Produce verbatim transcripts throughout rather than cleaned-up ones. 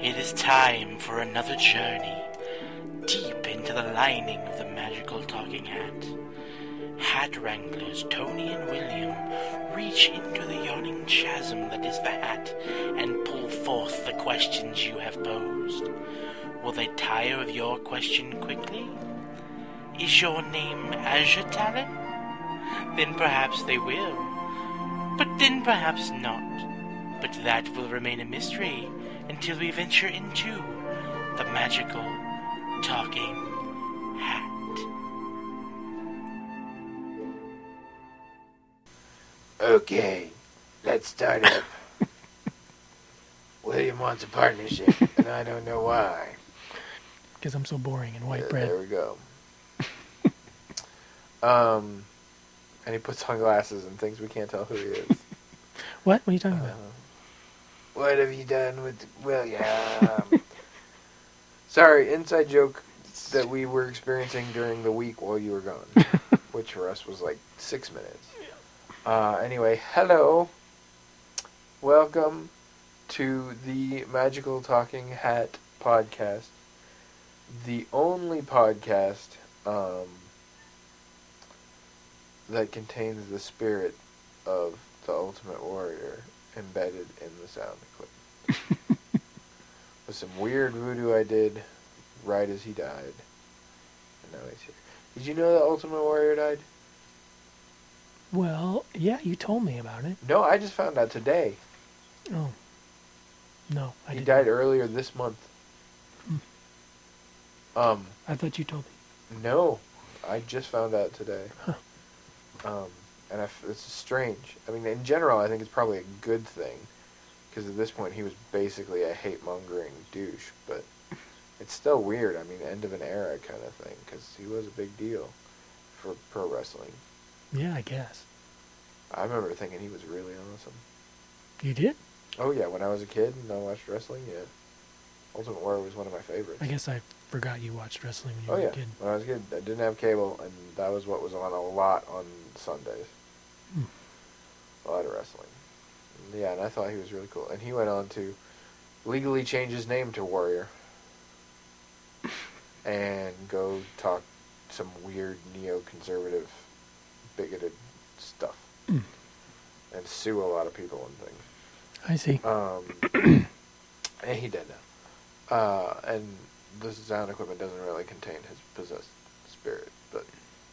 It is time for another journey deep into the lining of the magical talking hat. Hat wranglers Tony and William reach into the yawning chasm that is the hat and pull forth the questions you have posed. Will they tire of your question quickly? Is your name Azure Talon? Then perhaps they will. But then perhaps not. But that will remain a mystery until we venture into the magical talking hat. Okay, let's start up. William wants a partnership, and I don't know why. Because I'm so boring and white Yeah, bread. There we go. um, and he puts on glasses and thinks we can't tell who he is. What? What are you talking Uh, about? what have you done with William? Sorry, inside joke that we were experiencing during the week while you were gone, which for us was like six minutes. Uh, anyway, hello. Welcome to the Magical Talking Hat podcast. The only podcast um, that contains the spirit of the Ultimate Warrior embedded in the sound equipment. With some weird voodoo I did right as he died. And now he's here. Did you know the Ultimate Warrior died? Well, yeah, you told me about it. No, I just found out today. Oh. No, I he didn't. died earlier this month. Hmm. Um, I thought you told me. no, I just found out today. Huh. Um, and I f- it's strange. I mean, in general, I think it's probably a good thing. Because at this point, he was basically a hate-mongering douche. But it's still weird. I mean, end of an era kind of thing. Because he was a big deal for pro wrestling. Yeah, I guess. I remember thinking he was really awesome. You did? Oh, yeah. When I was a kid and I watched wrestling, yeah. Ultimate Warrior was one of my favorites. I guess I forgot you watched wrestling when you Oh, were yeah. a kid. When I was a kid, I didn't have cable, and that was what was on a lot on Sundays. Hmm. A lot of wrestling. Yeah, and I thought he was really cool. And he went on to legally change his name to Warrior. And go talk some weird neoconservative, bigoted stuff. Hmm. And sue a lot of people and things. I see. Um, and he did now. Uh, and the sound equipment doesn't really contain his possessed spirit, but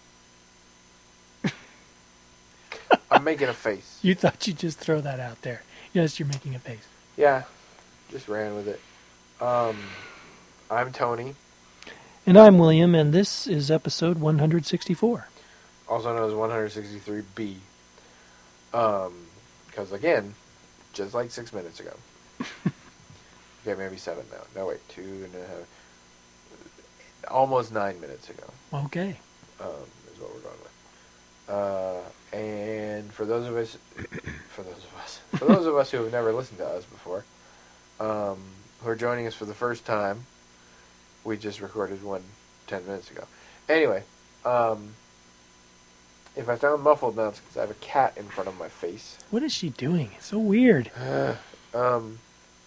I'm making a face. You thought you'd just throw that out there. Yes, you're making a face. Yeah, just ran with it. Um, I'm Tony, And I'm William, and this is episode one hundred sixty-four. also known as one sixty-three B. Um, because again, just like six minutes ago. Okay, maybe seven now. No, wait, two and a half. Almost nine minutes ago. Okay. Um, is what we're going with. Uh, and for those of us, for those of us, for those of us who have never listened to us before, um, who are joining us for the first time, we just recorded one ten minutes ago. Anyway, um, if I sound muffled now, it's because I have a cat in front of my face. What is she doing? It's so weird. um,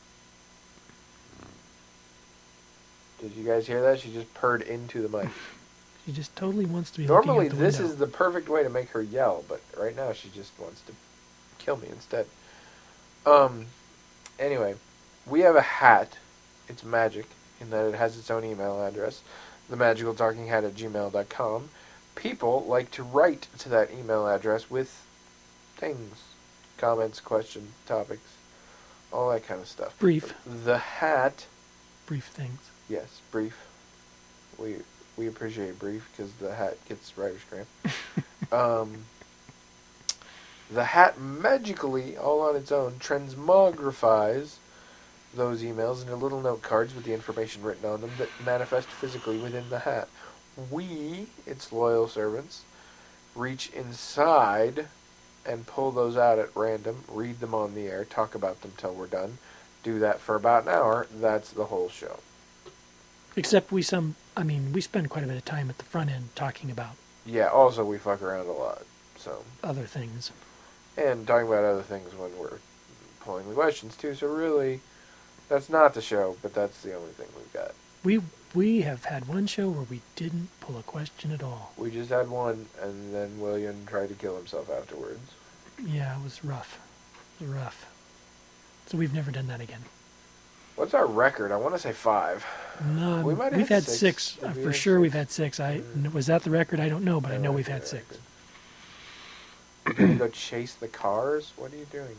did you guys hear that? She just purred into the mic. She just totally wants to be Normally, looking out the this window. is the perfect way to make her yell, but right now she just wants to kill me instead. Um, anyway, we have a hat. It's magic in that it has its own email address, the magical talking hat at gmail dot com. People like to write to that email address with things, comments, questions, topics, all that kind of stuff. Brief. The hat, Brief things. yes, brief. We we appreciate brief because the hat gets writer's cramp. um, the hat magically, all on its own, transmogrifies those emails into little note cards with the information written on them that manifest physically within the hat. We, its loyal servants, reach inside and pull those out at random, read them on the air, talk about them till we're done. Do that for about an hour. That's the whole show. Except we some, I mean, we spend quite a bit of time at the front end talking about Yeah, also we fuck around a lot. So, other things. and talking about other things when we're pulling the questions too. So really, That's not the show, but that's the only thing we've got. We we have had one show where we didn't pull a question at all. We just had one, and then William tried to kill himself afterwards. Yeah, it was rough. It was rough. So we've never done that again. What's our record? I want to say five. No, We might have we've had had six. six. Did Uh, we for have sure, six? we've had six. I Mm. was that the record? I don't know, but I know like we've the had six. record. You gonna go chase the cars? What are you doing?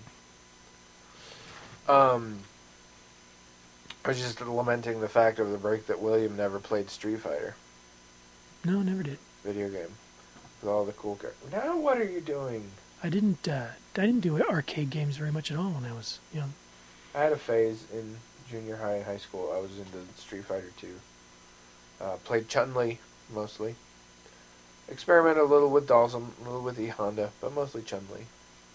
Um, I was just lamenting the fact over the break that William never played Street Fighter No, never did. video game with all the cool characters. Now what are you doing? I didn't. Uh, I didn't do arcade games very much at all when I was young. I had a phase in junior high and high school. I was into Street Fighter two. Uh, played Chun-Li mostly. Experimented a little with Dawson, a little with E Honda, but mostly Chun-Li.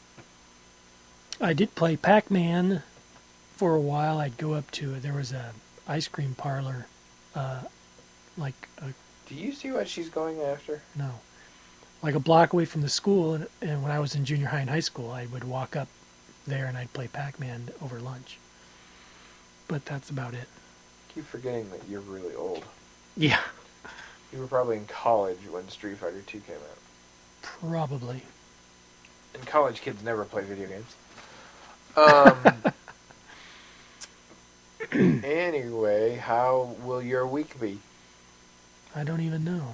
I did play Pac-Man for a while. I'd go up to there was a ice cream parlor, uh, like a, Do you see what she's going after? no, like a block away from the school. And, and when I was in junior high and high school, I would walk up there and I'd play Pac-Man over lunch. But that's about it. I keep forgetting that you're really old. Yeah, You were probably in college when Street Fighter two came out. probably. And college kids never play video games. Um. Anyway, how will your week be? I don't even know.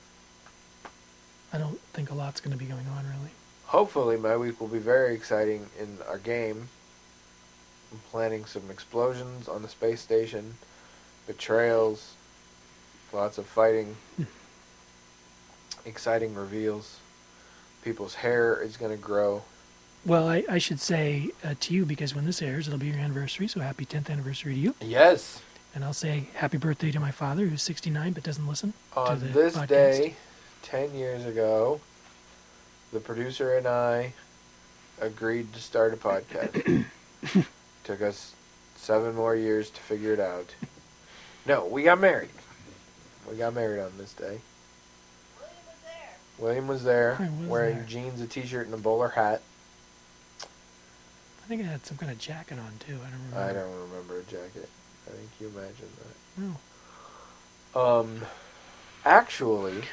I don't think a lot's going to be going on really. Hopefully my week will be very exciting in our game. I'm planning some explosions on the space station, betrayals, lots of fighting, exciting reveals. People's hair is going to grow. Well, I, I should say uh, to you, because when this airs, it'll be your anniversary, so happy tenth anniversary to you. Yes. And I'll say happy birthday to my father, who's sixty-nine but doesn't listen to On the this podcast. day, ten years ago, the producer and I agreed to start a podcast. Took us seven more years to figure it out. No, we got married. We got married on this day. William was there. William was there, I was wearing there. jeans, a t-shirt, and a bowler hat. I think I had some kind of jacket on, too. I don't remember. I don't remember a jacket. I think you imagined that. No. Um, actually,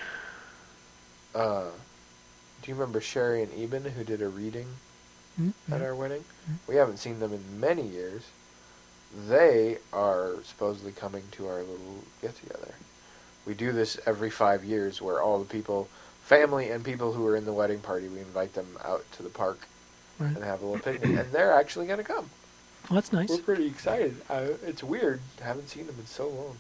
uh, do you remember Sherry and Eben who did a reading Mm-hmm. at our wedding? Mhm. We haven't seen them in many years. They are supposedly coming to our little get-together. We do this every five years where all the people, family and people who are in the wedding party, we invite them out to the park Right. and have a little picnic. And they're actually going to come. Well, that's nice. We're pretty excited. Uh, it's weird. I haven't seen them in so long.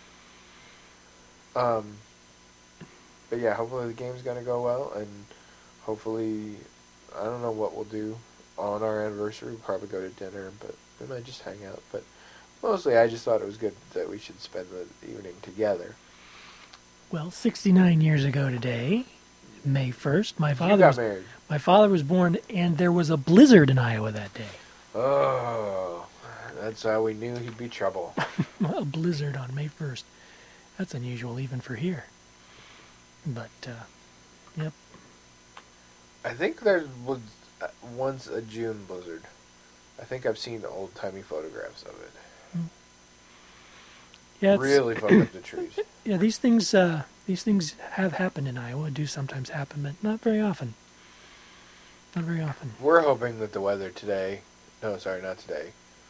But, um, but yeah, hopefully the game's going to go well. And hopefully, I don't know what we'll do on our anniversary. We'll probably go to dinner, but we might just hang out. But mostly I just thought it was good that we should spend the evening together. Well, sixty-nine years ago today, May first, my You father got was, married. my father was born, and there was a blizzard in Iowa that day. Oh, that's how we knew he'd be trouble. A blizzard on May first. That's unusual even for here. But, uh, yep. I think there was uh, once a June blizzard. I think I've seen old-timey photographs of it. Yeah, it's, Really fucked up the trees. yeah, these things, uh, these things have happened in Iowa, do sometimes happen, but not very often. Not very often. We're hoping that the weather today, no, sorry, not today,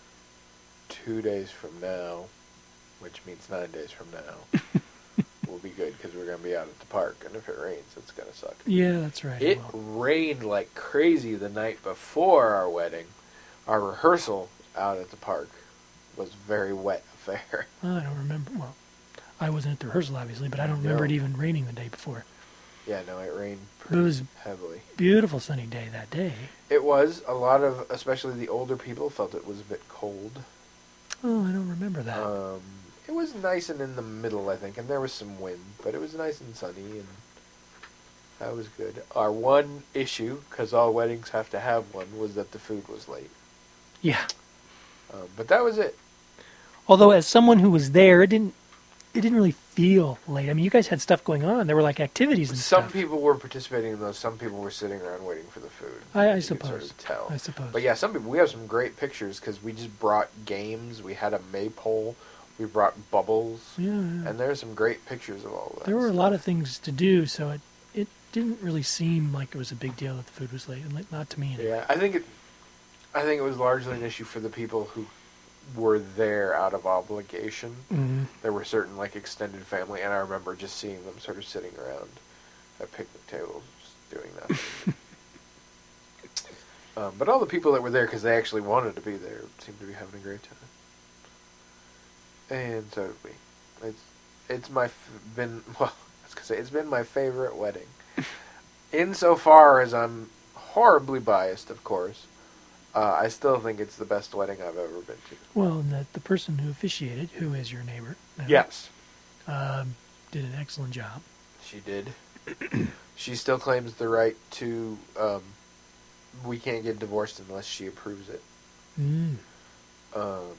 two days from now, which means nine days from now, will be good because we're going to be out at the park, and if it rains, it's going to suck. Yeah, that's right. It well. rained like crazy the night before our wedding. Our rehearsal out at the park was a very wet affair. I don't remember. Well, I wasn't at the rehearsal, obviously, but I don't remember No. it even raining the day before. Yeah, no, it rained But it pretty was heavily. beautiful sunny day that day. It was. A lot of, especially the older people, felt it was a bit cold. Oh, I don't remember that. Um, it was nice and in the middle, I think, and there was some wind, but it was nice and sunny, and that was good. Our one issue, because all weddings have to have one, was that the food was late. Yeah. Um, but that was it. Although, as someone who was there, it didn't it didn't really feel late. I mean, you guys had stuff going on. There were like activities and Some stuff. people were participating in those. Some people were sitting around waiting for the food. I, I You could suppose. sort of tell. I suppose. But yeah, some people. We have some great pictures because we just brought games. We had a maypole. We brought bubbles. Yeah, yeah. And there's some great pictures of all of that. There were a stuff. lot of things to do, so it it didn't really seem like it was a big deal that the food was late. Like, not to me. Anyway. Yeah, I think it. I think it was largely an issue for the people who were there out of obligation. Mhm. There were certain like extended family, and I remember just seeing them sort of sitting around at picnic tables just doing nothing. um, but all the people that were there because they actually wanted to be there seemed to be having a great time, and so did we. It's it's my f- been well. I was gonna say it's been my favorite wedding, insofar as I'm horribly biased, of course. Uh, I still think it's the best wedding I've ever been to. Well, and the, the person who officiated, who is your neighbor, now, Yes, um, did an excellent job. she did. She still claims the right to. Um, we can't get divorced unless she approves it. Mm. Um,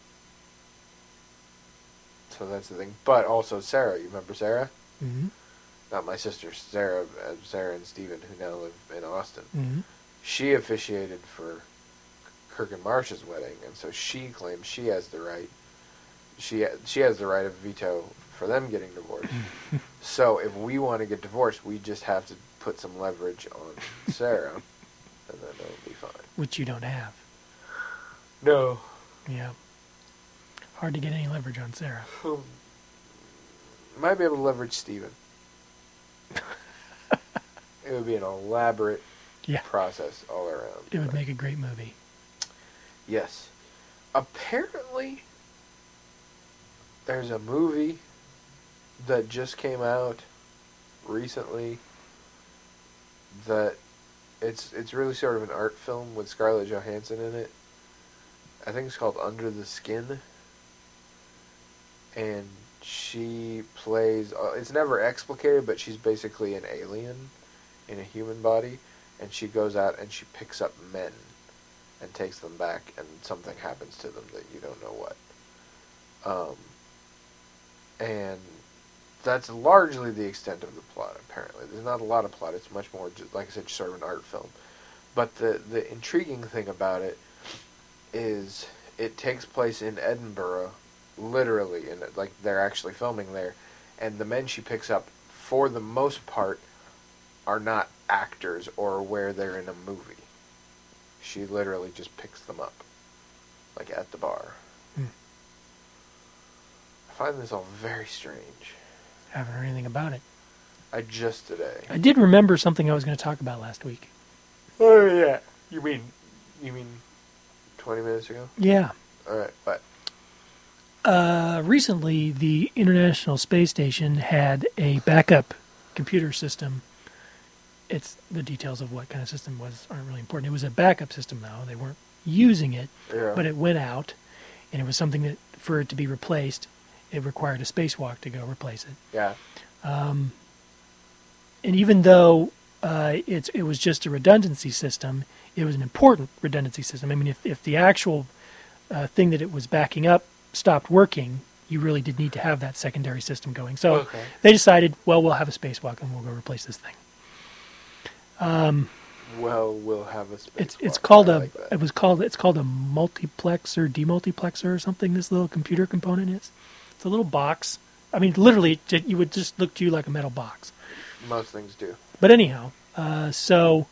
so that's the thing. But also Sarah. You remember Sarah? Mm-hmm. Not my sister, Sarah. Uh, Sarah and Stephen, who now live in Austin. Mm-hmm. She officiated for Kirk and Marsh's wedding, and so she claims she has the right. She she has the right of veto for them getting divorced. So if we want to get divorced, we just have to put some leverage on Sarah, and then it'll be fine. Which you don't have. No. Yeah. Hard to get any leverage on Sarah. Might be able to leverage Stephen. It would be an elaborate Yeah. process all around. It would make a great movie. Yes. Apparently, there's a movie that just came out recently that it's it's really sort of an art film with Scarlett Johansson in it. I think it's called Under the Skin. And she plays... Uh, it's never explicated, but she's basically an alien in a human body. And she goes out and she picks up men and takes them back, and something happens to them that you don't know what. Um, and that's largely the extent of the plot, apparently. There's not a lot of plot. It's much more, just, like I said, sort of an art film. But the, the intriguing thing about it is it takes place in Edinburgh, literally, and like they're actually filming there. And the men she picks up, for the most part, are not actors or where they're in a movie. She literally just picks them up, like at the bar. Hmm. I find this all very strange. Haven't heard anything about it. I just today. I did remember something I was going to talk about last week. Oh yeah. You mean, you mean, twenty minutes ago? Yeah. All right, but Uh, recently, the International Space Station had a backup computer system. It's the details of what kind of system was aren't really important. It was a backup system, though. They weren't using it, yeah. but it went out, and it was something that, for it to be replaced, it required a spacewalk to go replace it. yeah. Um, and even though uh, it's it was just a redundancy system, it was an important redundancy system. I mean, if if the actual uh, thing that it was backing up stopped working, you really did need to have that secondary system going. So Okay. they decided, well, we'll have a spacewalk and we'll go replace this thing. Um, Well, we'll have a space. it's it's walk. called I a like that. it was called it's called a multiplexer, demultiplexer or something. This little computer component is. It's a little box. I mean, literally, it you would just look to you like a metal box. Most things do. But anyhow, uh, so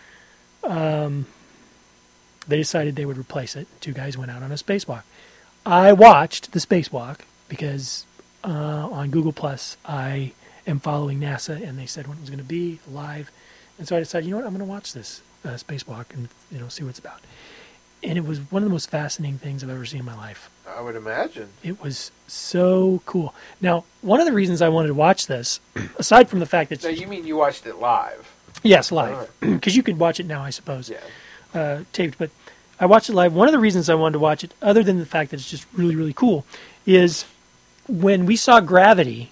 um, they decided they would replace it. Two guys went out on a spacewalk. I watched the spacewalk because uh, on Google Plus I am following NASA, and they said when it was going to be live, and so I decided, you know what, I'm going to watch this uh, spacewalk and you know see what it's about. And it was one of the most fascinating things I've ever seen in my life. I would imagine. It was so cool. Now, one of the reasons I wanted to watch this, aside from the fact that So you mean you watched it live? yes, live, because you could watch it now, I suppose. Yeah. uh, taped, but I watched it live. One of the reasons I wanted to watch it, other than the fact that it's just really, really cool, is when we saw Gravity,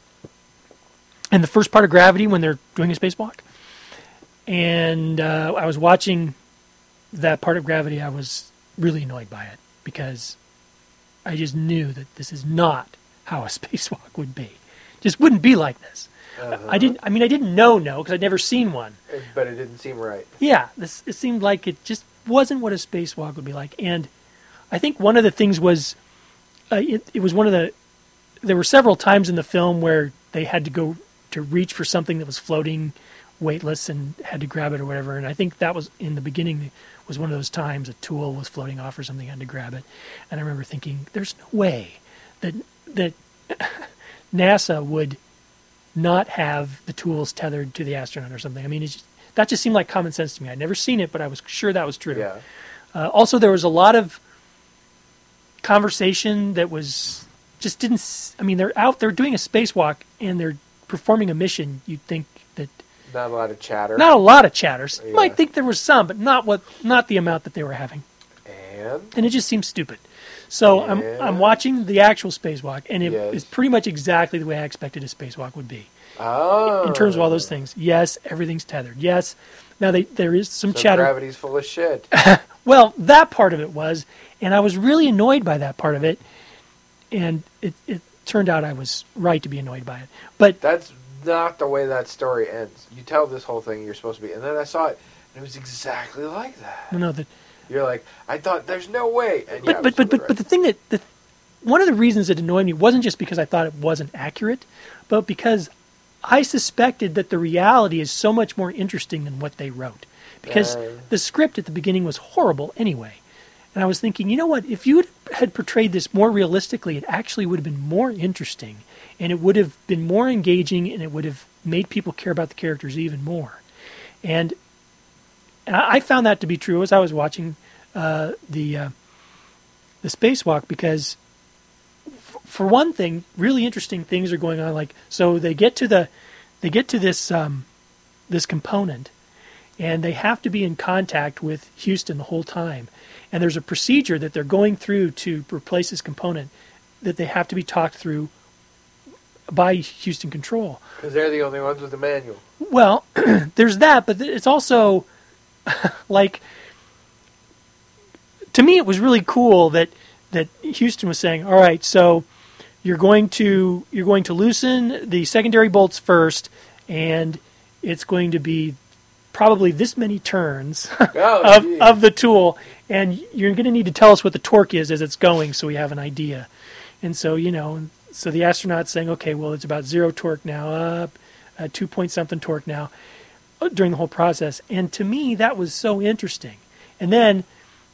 and the first part of Gravity when they're doing a spacewalk, and uh, I was watching that part of Gravity, I was really annoyed by it, because I just knew that this is not how a spacewalk would be. Just wouldn't be like this. Uh-huh. I didn't. I mean, I didn't know no because I'd never seen one. But it didn't seem right. Yeah, this it seemed like it just wasn't what a spacewalk would be like. And I think one of the things was, uh, it, it was one of the. There were several times in the film where they had to go to reach for something that was floating, weightless, and had to grab it or whatever. And I think that was in the beginning was one of those times a tool was floating off or something, had to grab it. And I remember thinking, there's no way that that NASA would not have the tools tethered to the astronaut or something. I mean, it's just, that just seemed like common sense to me. I'd never seen it, but I was sure that was true. Yeah. Uh, also, there was a lot of conversation that was just didn't. s- I mean, they're out, they're doing a spacewalk, and they're performing a mission. You'd think that Not a lot of chatter. not a lot of chatters. You Yeah. might think there was some, but not what, not the amount that they were having, And and it just seems stupid. So I'm Yeah. I'm watching the actual spacewalk, and it Yes. is pretty much exactly the way I expected a spacewalk would be. oh, In terms of all those things, yes, everything's tethered. Yes, now they, there is some so chatter. gravity's full of shit. Well, that part of it was, and I was really annoyed by that part of it, and it, it turned out I was right to be annoyed by it. But That's not the way that story ends. You tell this whole thing you're supposed to be, and then I saw it, and it was exactly like that. no, the, You're like, I thought there's no way. And yeah, but I but was but but, right. but the thing that the, one of the reasons it annoyed me wasn't just because I thought it wasn't accurate, but because I suspected that the reality is so much more interesting than what they wrote. Because Uh. the script at the beginning was horrible anyway. And I was thinking, you know what, if you had portrayed this more realistically, it actually would have been more interesting, and it would have been more engaging, and it would have made people care about the characters even more. And and I I found that to be true as I was watching uh, the uh, the spacewalk, because f- for one thing, really interesting things are going on. Like, so they get to the they get to this um, this component, and they have to be in contact with Houston the whole time. And there's a procedure that they're going through to replace this component that they have to be talked through by Houston Control. Because they're the only ones with the manual. Well, there's that, but it's also like, to me, it was really cool that that Houston was saying, "All right, so you're going to you're going to loosen the secondary bolts first, and it's going to be probably this many turns Oh, of gee. of the tool, and you're going to need to tell us what the torque is as it's going, so we have an idea." And so, you know, so the astronaut's saying, "Okay, well, it's about zero torque now, up uh, two point something torque now," uh, during the whole process. And to me, that was so interesting. And then,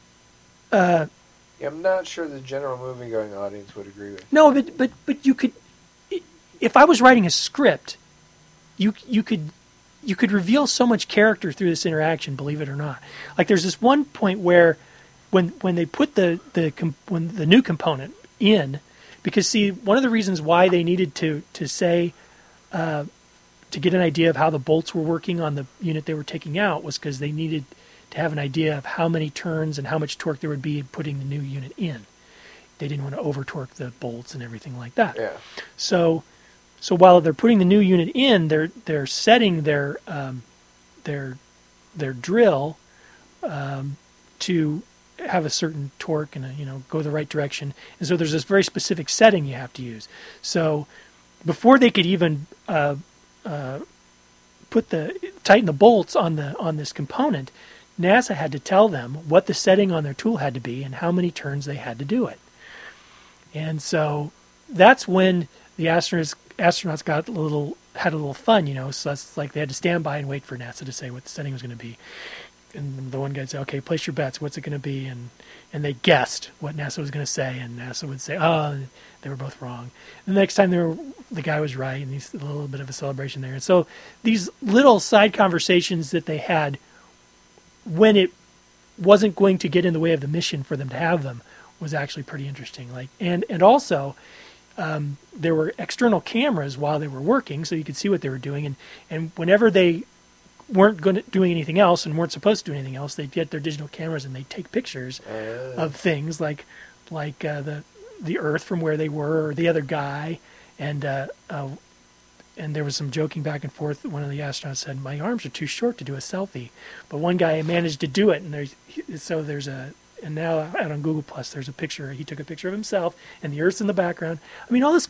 uh, Yeah, I'm not sure the general movie-going audience would agree with. no, but but but you could, if I was writing a script, you you could you could reveal so much character through this interaction. Believe it or not, like there's this one point where, when when they put the the com- when the new component in, because see, one of the reasons why they needed to to say, uh, to get an idea of how the bolts were working on the unit they were taking out was because they needed to have an idea of how many turns and how much torque there would be in putting the new unit in. They didn't want to over torque the bolts and everything like that. Yeah. So, so while they're putting the new unit in, they're they're setting their um, their their drill um, to have a certain torque and a, you know, go the right direction. And so there's this very specific setting you have to use. So before they could even uh, uh, put the tighten the bolts on the on this component, NASA had to tell them what the setting on their tool had to be and how many turns they had to do it. And so that's when the astronauts astronauts got a little had a little fun, you know. So that's like they had to stand by and wait for NASA to say what the setting was going to be. And the one guy would say, "Okay, place your bets. What's it going to be?" And and they guessed what NASA was going to say, and NASA would say, "Oh, they were both wrong." And the next time they were, the guy was right, and there's a little bit of a celebration there. And so these little side conversations that they had when it wasn't going to get in the way of the mission for them to have them was actually pretty interesting. Like, and and also um, there were external cameras while they were working, so you could see what they were doing. And and whenever they weren't going to doing anything else and weren't supposed to do anything else, they'd get their digital cameras and they'd take pictures Uh, of things like like uh, the the Earth from where they were, or the other guy, and uh, uh, and there was some joking back and forth. One of the astronauts said, "My arms are too short to do a selfie," but one guy managed to do it, and there's so there's a and now out on Google Plus there's a picture. He took a picture of himself and the Earth's in the background. I mean, all this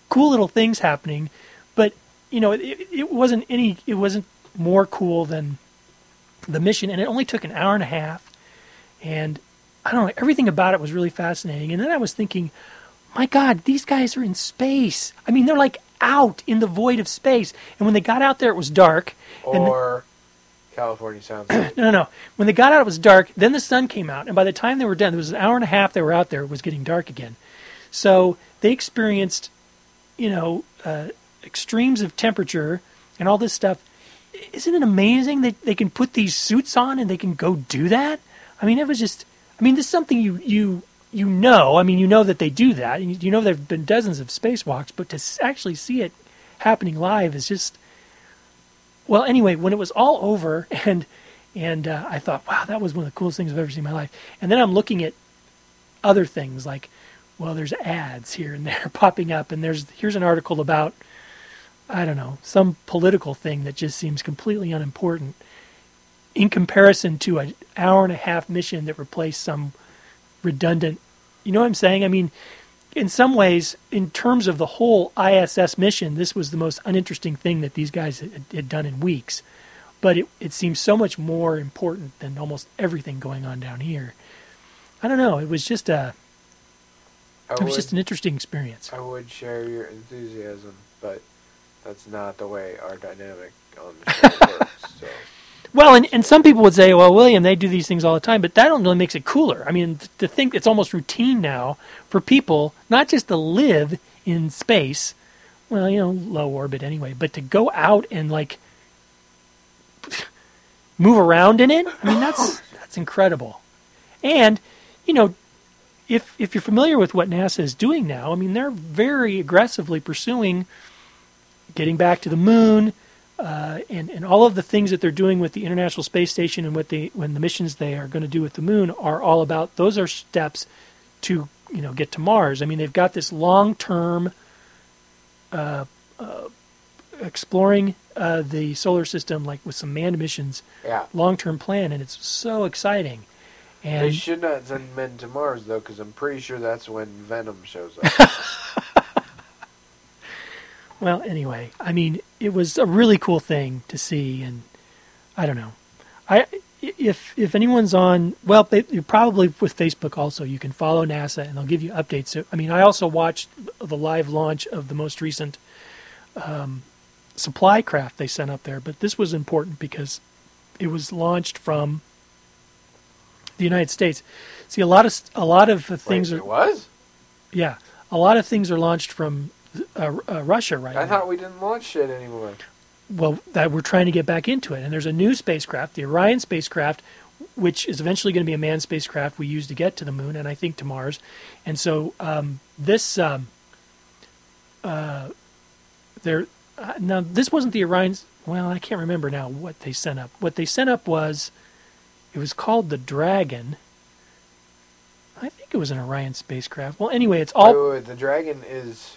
cool little things happening, but you know, it, it wasn't any, it wasn't more cool than the mission, and it only took an hour and a half, and I don't know, everything about it was really fascinating. And then I was thinking, my God, these guys are in space. I mean, they're like out in the void of space, and when they got out there, it was dark. And Or California sounds the, like no, no, no. When they got out, it was dark. Then the sun came out, and by the time they were done, there was an hour and a half they were out there. It was getting dark again. So they experienced, you know, uh, extremes of temperature and all this stuff. Isn't it amazing that they can put these suits on and they can go do that? I mean, it was just, I mean, this is something you, you, you know. I mean, you know that they do that. And you know there have been dozens of spacewalks, but to s- actually see it happening live is just, well, anyway, when it was all over and, and uh, I thought, wow, that was one of the coolest things I've ever seen in my life. And then I'm looking at other things like, well, there's ads here and there popping up, and there's here's an article about, I don't know, some political thing that just seems completely unimportant in comparison to an hour and a half mission that replaced some redundant, you know what I'm saying? I mean, in some ways, in terms of the whole I S S mission, this was the most uninteresting thing that these guys had, had done in weeks. But it, it seems so much more important than almost everything going on down here. I don't know. It was just a, I it was would, just an interesting experience. I would share your enthusiasm, but that's not the way our dynamic on the show works. So. Well, and, and some people would say, well, William, they do these things all the time, but that only makes it cooler. I mean, to think it's almost routine now for people not just to live in space, well, you know, low orbit anyway, but to go out and, like, move around in it. I mean, that's that's incredible. And, you know, if if you're familiar with what NASA is doing now, I mean, they're very aggressively pursuing getting back to the moon, uh, and and all of the things that they're doing with the International Space Station and what they when the missions they are going to do with the moon are all about. Those are steps to, you know, get to Mars. I mean, they've got this long-term uh, uh, exploring uh, the solar system, like with some manned missions, Yeah. long-term plan, and it's so exciting. And They should not send men to Mars, though, because I'm pretty sure that's when Venom shows up. well, anyway, I mean, it was a really cool thing to see, and I don't know. I if if anyone's on, well, they, probably with Facebook also, you can follow NASA, and they'll give you updates. So, I mean, I also watched the live launch of the most recent um, supply craft they sent up there, but this was important because it was launched from the United States. See, a lot of a lot of things Wait, are it was? yeah, a lot of things are launched from uh, uh, Russia right I now. thought we didn't launch shit anymore. Well, that we're trying to get back into it, and there's a new spacecraft, the Orion spacecraft, which is eventually going to be a manned spacecraft we use to get to the moon and I think to Mars. And so um, this um, uh, there uh, now this wasn't the Orion. Well, I can't remember now what they sent up. What they sent up was. It was called the Dragon. I think it was an Orion spacecraft. Well, anyway, it's all... Wait, wait, wait. The Dragon is...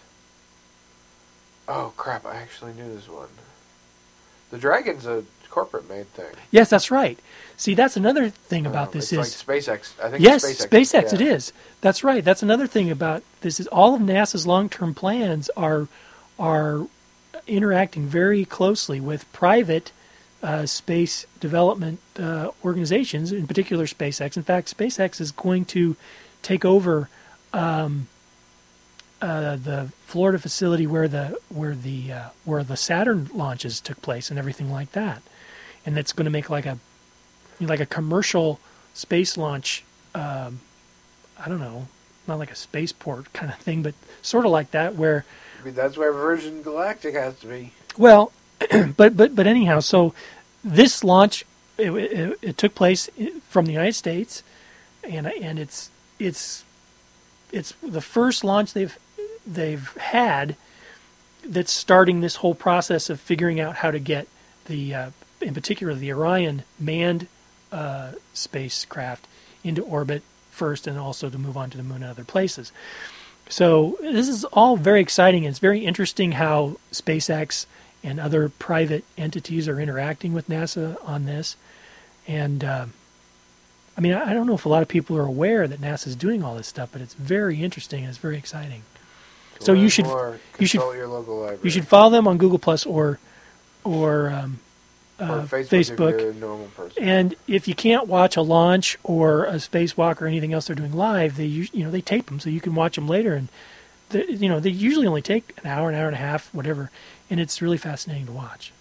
Oh, crap. I actually knew this one. The Dragon's a corporate-made thing. Yes, that's right. See, that's another thing about Um, this it's is... like SpaceX. I think yes, it's SpaceX. SpaceX, yeah. it is. That's right. That's another thing about this is all of NASA's long-term plans are are interacting very closely with private uh, space development uh, organizations, in particular SpaceX. In fact, SpaceX is going to take over um, uh, the Florida facility where the where the uh, where the Saturn launches took place and everything like that, and that's going to make like a like a commercial space launch. Um, I don't know, not like a spaceport kind of thing, but sort of like that, where I mean, that's where Virgin Galactic has to be. well, but but but anyhow, so this launch it, it, it took place from the United States, and and it's it's it's the first launch they've they've had that's starting this whole process of figuring out how to get the uh, in particular the Orion manned uh, spacecraft into orbit first, and also to move on to the moon and other places. So this is all very exciting, and it's very interesting how SpaceX and other private entities are interacting with NASA on this. And uh, I mean, I don't know if a lot of people are aware that NASA is doing all this stuff, but it's very interesting and it's very exciting. To So you learn should- more, you should- consult your local library. You should follow them on Google Plus or or um, or uh, Facebook, Facebook. if you're a normal person. And if you can't watch a launch or a spacewalk or anything else they're doing live, they us- you know they tape them so you can watch them later. And the, you know they usually only take an hour, an hour and a half, whatever, and it's really fascinating to watch.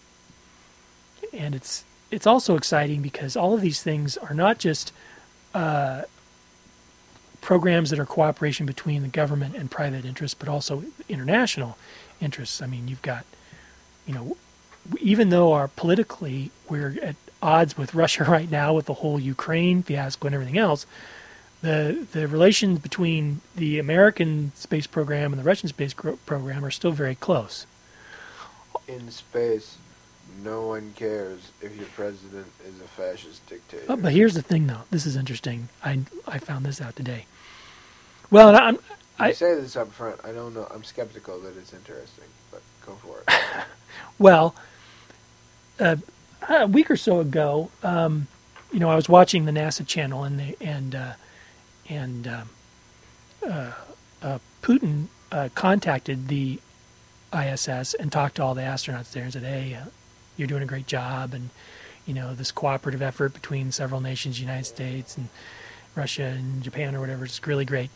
And it's it's also exciting because all of these things are not just uh, programs that are cooperation between the government and private interests, but also international interests. I mean, you've got, you know, even though our politically we're at odds with Russia right now with the whole Ukraine fiasco and everything else, the the relations between the American space program and the Russian space gro- program are still very close. In space, no one cares if your president is a fascist dictator. Oh, but here's the thing, though. This is interesting. I I found this out today. Well, and I'm You I say this up front. I don't know. I'm skeptical that it's interesting, but go for it. well, uh, a week or so ago, um, you know, I was watching the NASA channel, and they, and uh, and um, uh, uh, Putin uh, contacted the I S S and talked to all the astronauts there and said, "Hey, uh, you're doing a great job, and you know this cooperative effort between several nations, United States and Russia and Japan or whatever, is really great."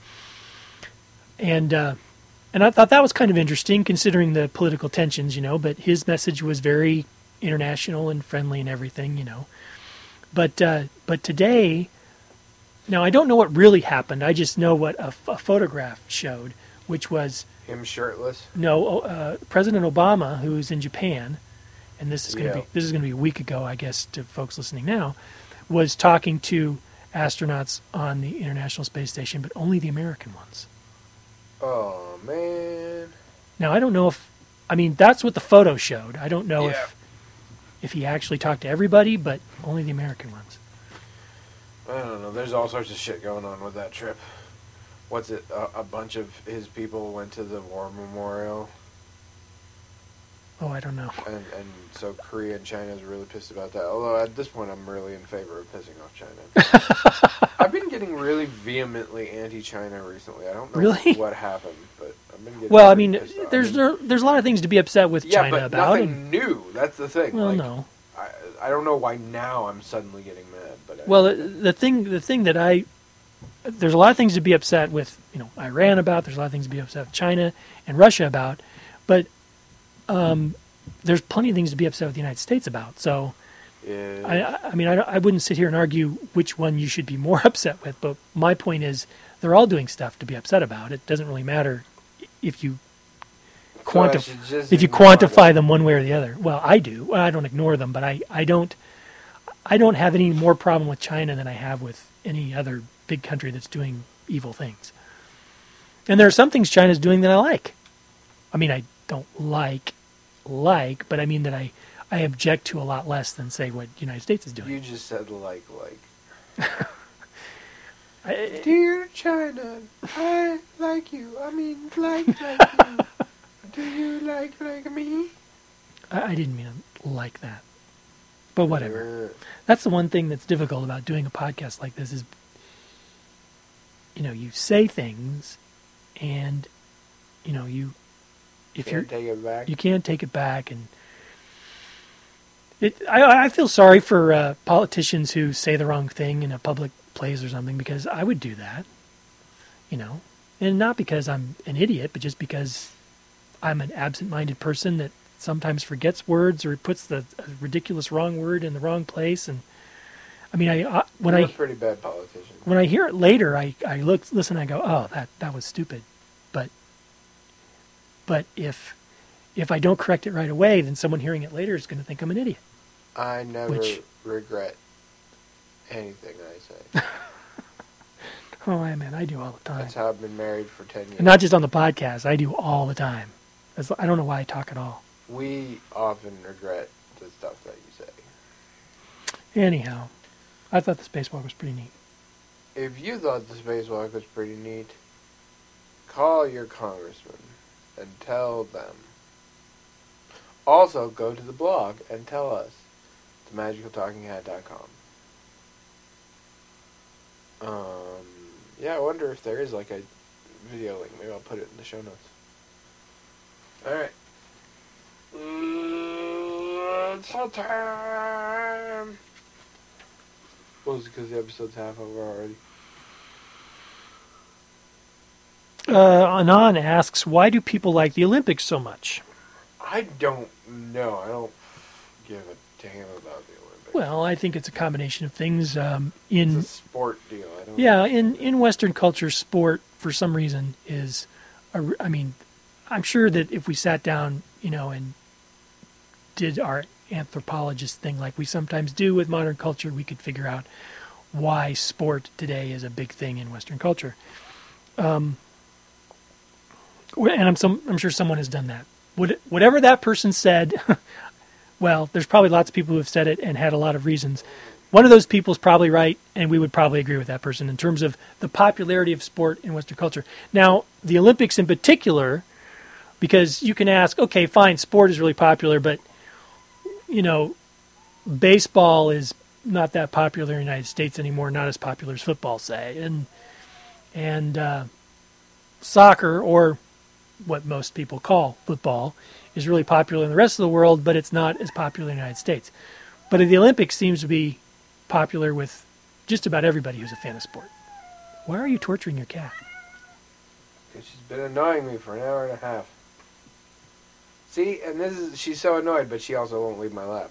And uh, and I thought that was kind of interesting considering the political tensions, you know. But his message was very international and friendly and everything, you know. But uh, but today, now I don't know what really happened. I just know what a, a photograph showed, which was Him shirtless. no uh, President Obama, who's in Japan, and this is going to Yeah. be this is going to be a week ago, I guess, to folks listening now, was talking to astronauts on the International Space Station, but only the American ones. Oh man. Now I don't know if, I mean, that's what the photo showed. I don't know Yeah. if if he actually talked to everybody, but only the American ones. I don't know. There's all sorts of shit going on with that trip. What's it? A, a bunch of his people went to the war memorial, Oh, I don't know. and, and so Korea and China is really pissed about that. Although at this point, I'm really in favor of pissing off China. I've been getting really vehemently anti-China recently. I don't know Really? what happened, but I've been getting. Well, I pretty mean, pissed off. there's I mean, there, there's a lot of things to be upset with yeah, China but about. nothing And, new. That's the thing. well, like, no. I, I don't know why now I'm suddenly getting mad, but I, Well, the, the thing the thing that I there's a lot of things to be upset with, you know, Iran about. There's a lot of things to be upset with China and Russia about, but um, there's plenty of things to be upset with the United States about. So, yeah, I, I- I mean, I, I wouldn't sit here and argue which one you should be more upset with. But my point is, they're all doing stuff to be upset about. It doesn't really matter if you So I quantify should just if you ignore quantify them. them one way or the other. Well, I do. Well, I don't ignore them, but I, I don't I don't have any more problem with China than I have with any other big country that's doing evil things. And there are some things China's doing that I like. I mean, I don't like like, but I mean that I I object to a lot less than say what the United States is doing. You just said like like. I, Dear China, I like you. I mean, like like you. Do you like like me? I I didn't mean to like that. But whatever. Uh, That's the one thing that's difficult about doing a podcast like this is, you know, you say things and, you know, you, if can't you're, take it back. you can't take it back. And it, I, I feel sorry for uh, politicians who say the wrong thing in a public place or something, because I would do that, you know, and not because I'm an idiot, but just because I'm an absent-minded person that sometimes forgets words or puts the a ridiculous wrong word in the wrong place. And I mean, I uh, when You're I a pretty bad politician. when I hear it later, I, I look listen, I go, oh, that that was stupid. But but if if I don't correct it right away, then someone hearing it later is going to think I'm an idiot. I never Which- regret anything I say. Oh, I man, I do all the time, That's how I've been married for ten years. and not just on the podcast. I do all the time. That's, I don't know why I talk at all. We often regret the stuff that you say. Anyhow, I thought the spacewalk was pretty neat. If you thought the spacewalk was pretty neat, call your congressman and tell them. Also, go to the blog and tell us. the magical talking hat dot com. Um, yeah, I wonder if there is like a video link. Maybe I'll put it in the show notes. Alright. It's all time. Well, it's because the episode's half over already. Uh, Anon asks, why do people like the Olympics so much? I don't know. I don't give a damn about the Olympics. Well, I think it's a combination of things. Um, in It's a sport deal. I don't yeah, in, in Western culture, sport for some reason is, a, I mean, I'm sure that if we sat down, you know, and did our anthropologist thing like we sometimes do with modern culture, we could figure out why sport today is a big thing in Western culture. Um, and I'm some, I'm sure someone has done that. What, whatever that person said, well, there's probably lots of people who have said it and had a lot of reasons. One of those people is probably right, and we would probably agree with that person in terms of the popularity of sport in Western culture. Now, the Olympics in particular, because you can ask, okay, fine, sport is really popular, but, you know, baseball is not that popular in the United States anymore, not as popular as football, say. And, and uh, soccer, or what most people call football, is really popular in the rest of the world, but it's not as popular in the United States. But the Olympics seems to be popular with just about everybody who's a fan of sport. Why are you torturing your cat? Because she's been annoying me for an hour and a half. See, and this is, she's so annoyed, but she also won't leave my lap.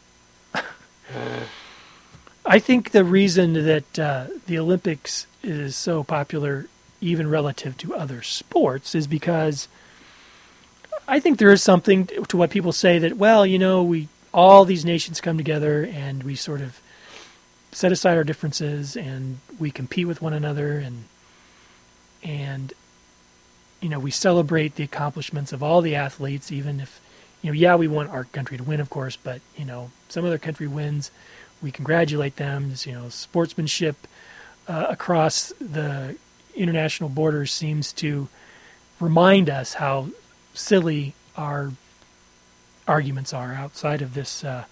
I think the reason that uh, the Olympics is so popular, even relative to other sports, is because I think there is something to what people say that, well, you know, we all these nations come together and we sort of set aside our differences and we compete with one another, and and you know, we celebrate the accomplishments of all the athletes, even if, you know, yeah, we want our country to win, of course, but, you know, some other country wins, we congratulate them. It's, you know, sportsmanship uh, across the international borders seems to remind us how silly our arguments are outside of this uh,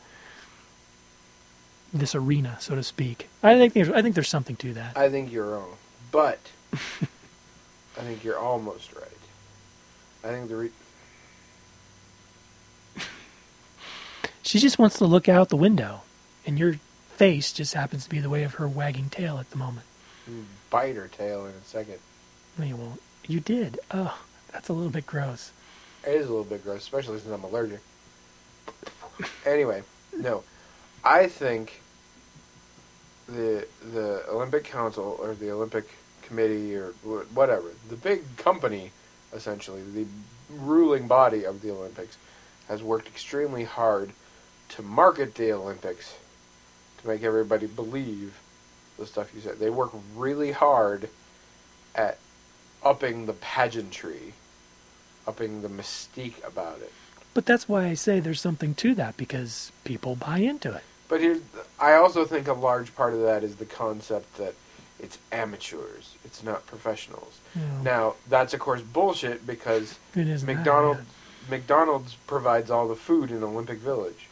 this arena, so to speak. I think there's, I think there's something to that. I think you're wrong, but I think you're almost right. I think the re- She just wants to look out the window, and your face just happens to be the way of her wagging tail at the moment. you bite her tail in a second. No, you won't. You did. Oh, that's a little bit gross. It is a little bit gross, especially since I'm allergic. Anyway, no. I think the the Olympic Council, or the Olympic Committee, or wh- whatever, the big company, essentially, the ruling body of the Olympics, has worked extremely hard to market the Olympics, to make everybody believe the stuff you said. They work really hard at upping the pageantry, upping the mystique about it. But that's why I say there's something to that, because people buy into it. But here's, I also think a large part of that is the concept that it's amateurs, it's not professionals. Yeah. Now, that's of course bullshit, because It is not, McDonald's yeah. McDonald's provides all the food in Olympic Village.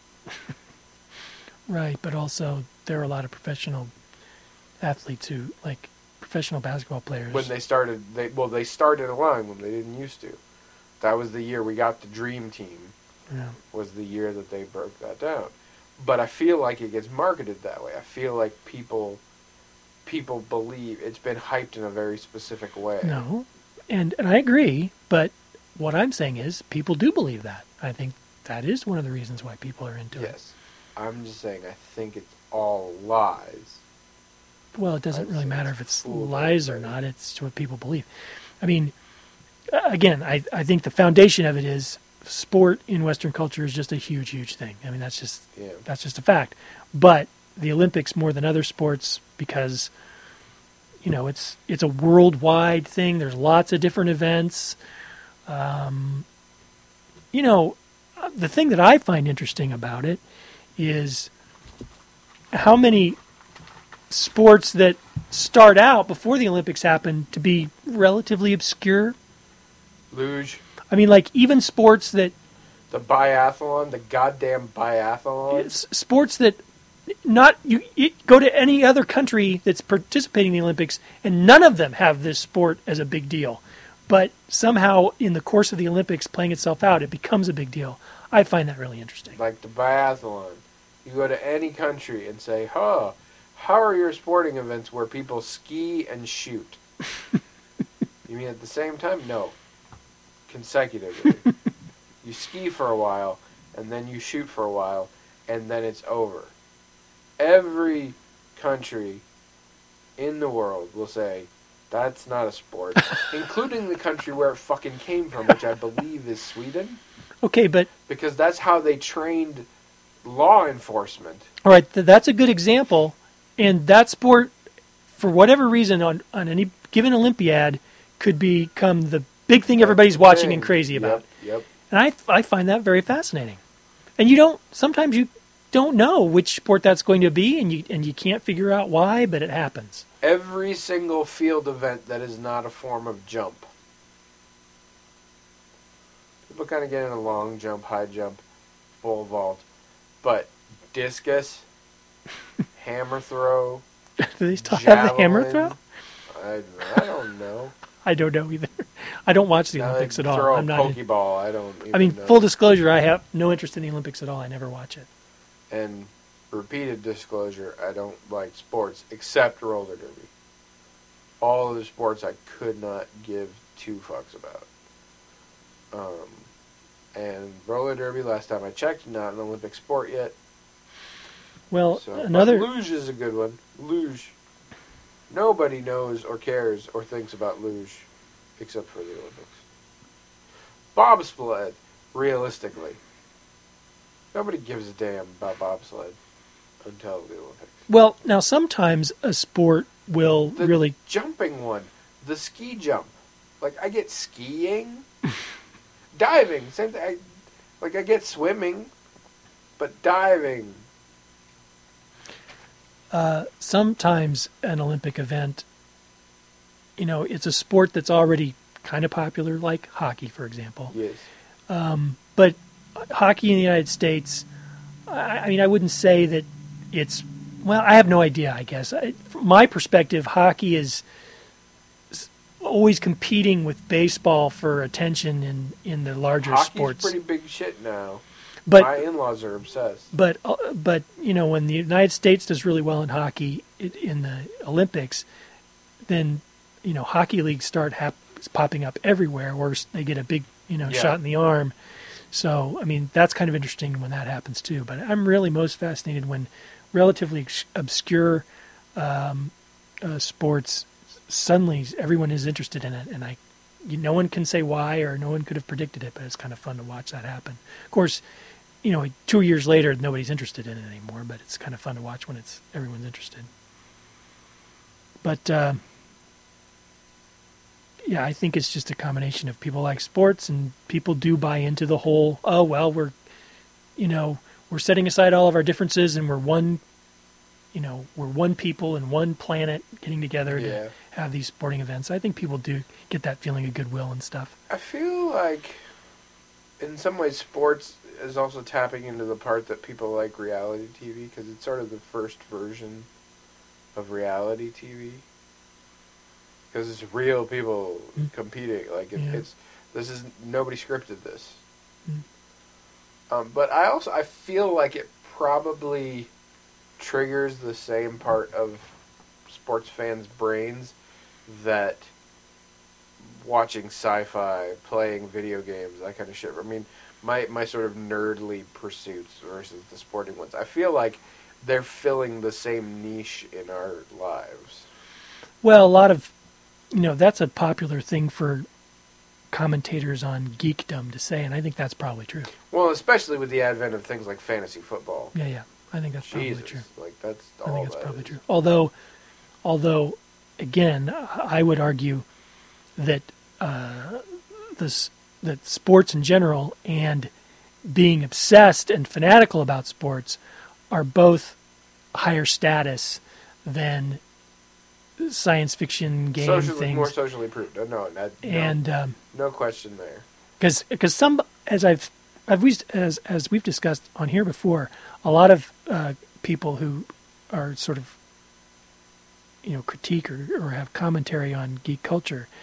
Right, but also there are a lot of professional athletes who, like professional basketball players. When they started, they well, they started a line when they didn't used to. That was the year we got the Dream Team. Yeah. Was the year that they broke that down. But I feel like it gets marketed that way. I feel like people people believe it's been hyped in a very specific way. No, and and I agree, but what I'm saying is people do believe that. I think that is one of the reasons why people are into it. Yes. I'm just saying I think it's all lies. Well, it doesn't I'd really say matter it's if it's full of lies or everybody. not. It's what people believe. I mean, uh, again, I, I think the foundation of it is sport in Western culture is just a huge, huge thing. I mean, that's just Yeah. that's just a fact. But the Olympics more than other sports because, you know, it's it's a worldwide thing. There's lots of different events. Um, you know, the thing that I find interesting about it is how many sports that start out before the Olympics happen to be relatively obscure. Luge, I mean, like even sports that the biathlon, the goddamn biathlon. s- sports that not you, you go to any other country that's participating in the Olympics, and none of them have this sport as a big deal. but somehow in the course of the Olympics playing itself out, it becomes a big deal. I find that really interesting. Like the biathlon. You go to any country and say, huh, how are your sporting events where people ski and shoot? You mean at the same time? No. Consecutively. You ski for a while, and then you shoot for a while, and then it's over. Every country in the world will say, that's not a sport, including the country where it fucking came from, which I believe is Sweden. Okay, but... Because that's how they trained law enforcement. All right, th- that's a good example. And that sport, for whatever reason, on, on any given Olympiad, could become the big thing everybody's watching and crazy about. Yep, yep. And I, I find that very fascinating. And you don't, sometimes you don't know which sport that's going to be, and you and you can't figure out why, but it happens. Every single field event that is not a form of jump. People kind of get in a long jump, high jump, full vault. But discus, hammer throw, Do they still have the hammer javelin, throw? I, I don't know. I don't know either. I don't watch the Now Olympics they at all. throw I'm a not. In, Pokeball. I don't. Even I mean, know. full disclosure, I have no interest in the Olympics at all. I never watch it. And repeated disclosure, I don't like sports except roller derby. All other sports I could not give two fucks about. Um, and roller derby, last time I checked, not an Olympic sport yet. Well, So, another. but luge is a good one. Luge. Nobody knows or cares or thinks about luge except for the Olympics. Bobsled, realistically. Nobody gives a damn about bobsled until the Olympics. Well, now sometimes a sport will The really. jumping one, the ski jump. Like, I get skiing, diving, same thing. I, like, I get swimming, but diving. Uh, sometimes an Olympic event, you know, it's a sport that's already kind of popular, like hockey, for example. Yes. Um, but hockey in the United States, I, I mean, I wouldn't say that it's, well, I have no idea, I guess. I, from my perspective, hockey is s- always competing with baseball for attention in, in the larger Hockey's sports. pretty big shit now. But My in-laws are obsessed. But uh, but you know, when the United States does really well in hockey i- in the Olympics, then you know hockey leagues start hap- popping up everywhere, or s- they get a big you know Yeah. shot in the arm. So I mean that's kind of interesting when that happens too. But I'm really most fascinated when relatively ex- obscure um, uh, sports suddenly everyone is interested in it, and I you, no one can say why or no one could have predicted it, but it's kind of fun to watch that happen. Of course. You know, two years later, nobody's interested in it anymore, but it's kind of fun to watch when it's everyone's interested. But, uh, yeah, I think it's just a combination of people like sports and people do buy into the whole, oh, well, we're, you know, we're setting aside all of our differences and we're one, you know, we're one people and one planet getting together Yeah. to have these sporting events. I think people do get that feeling of goodwill and stuff. I feel like, in some ways, sports is also tapping into the part that people like reality T V, because it's sort of the first version of reality T V. Because it's real people Mm. competing. Like, it, Yeah. it's, this is, nobody scripted this. Mm. Um, but I also, I feel like it probably triggers the same part of sports fans' brains that watching sci-fi, playing video games, that kind of shit. I mean, my my sort of nerdly pursuits versus the sporting ones. I feel like they're filling the same niche in our lives. Well, a lot of, you know, that's a popular thing for commentators on geekdom to say, and I think that's probably true. Well, especially with the advent of things like fantasy football. Yeah, yeah, I think that's probably Jesus, true. like that's I all think that's that probably is. true. Although, although, again, I would argue that uh, this that sports in general and being obsessed and fanatical about sports are both higher status than science fiction game Socially, things. more socially proved. No, no, no, and um, no question there. because because some as I've I've we, as as we've discussed on here before, a lot of uh, people who are sort of you know critique or, or have commentary on geek culture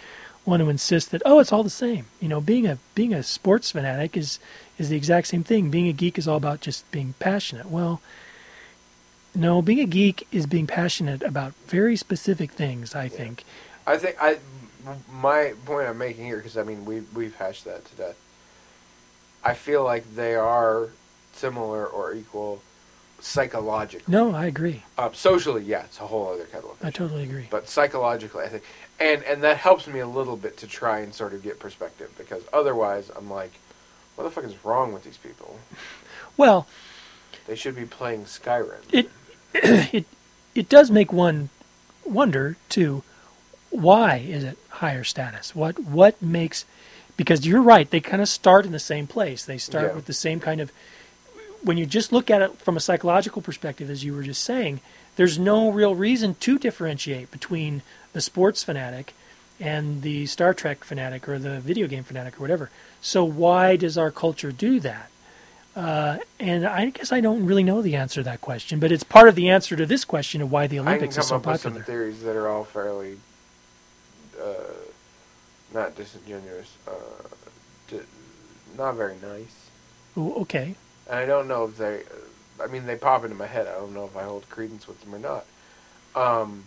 want to insist that, oh, it's all the same. You know, being a being a sports fanatic is is the exact same thing. Being a geek is all about just being passionate. Well, no, being a geek is being passionate about very specific things, I think. I think I my point I'm making here, because I mean we we've hashed that to death. I feel like they are similar or equal psychologically. No, I agree. Uh, socially, yeah, it's a whole other kettle of fish. I totally agree. But psychologically, I think, and and that helps me a little bit to try and sort of get perspective, because otherwise I'm like, what the fuck is wrong with these people? Well, They should be playing Skyrim. it it it does make one wonder too, why is it higher status? What what makes, because you're right, they kind of start in the same place. They start Yeah. with the same kind of, when you just look at it from a psychological perspective, as you were just saying, there's no real reason to differentiate between the sports fanatic and the Star Trek fanatic or the video game fanatic or whatever. So why does our culture do that? Uh, and I guess I don't really know the answer to that question, but it's part of the answer to this question of why the I can Olympics come is so up with popular. some theories that are all fairly, uh, not disingenuous, uh, di- not very nice. Ooh, okay. And I don't know if they, I mean, they pop into my head. I don't know if I hold credence with them or not. Um,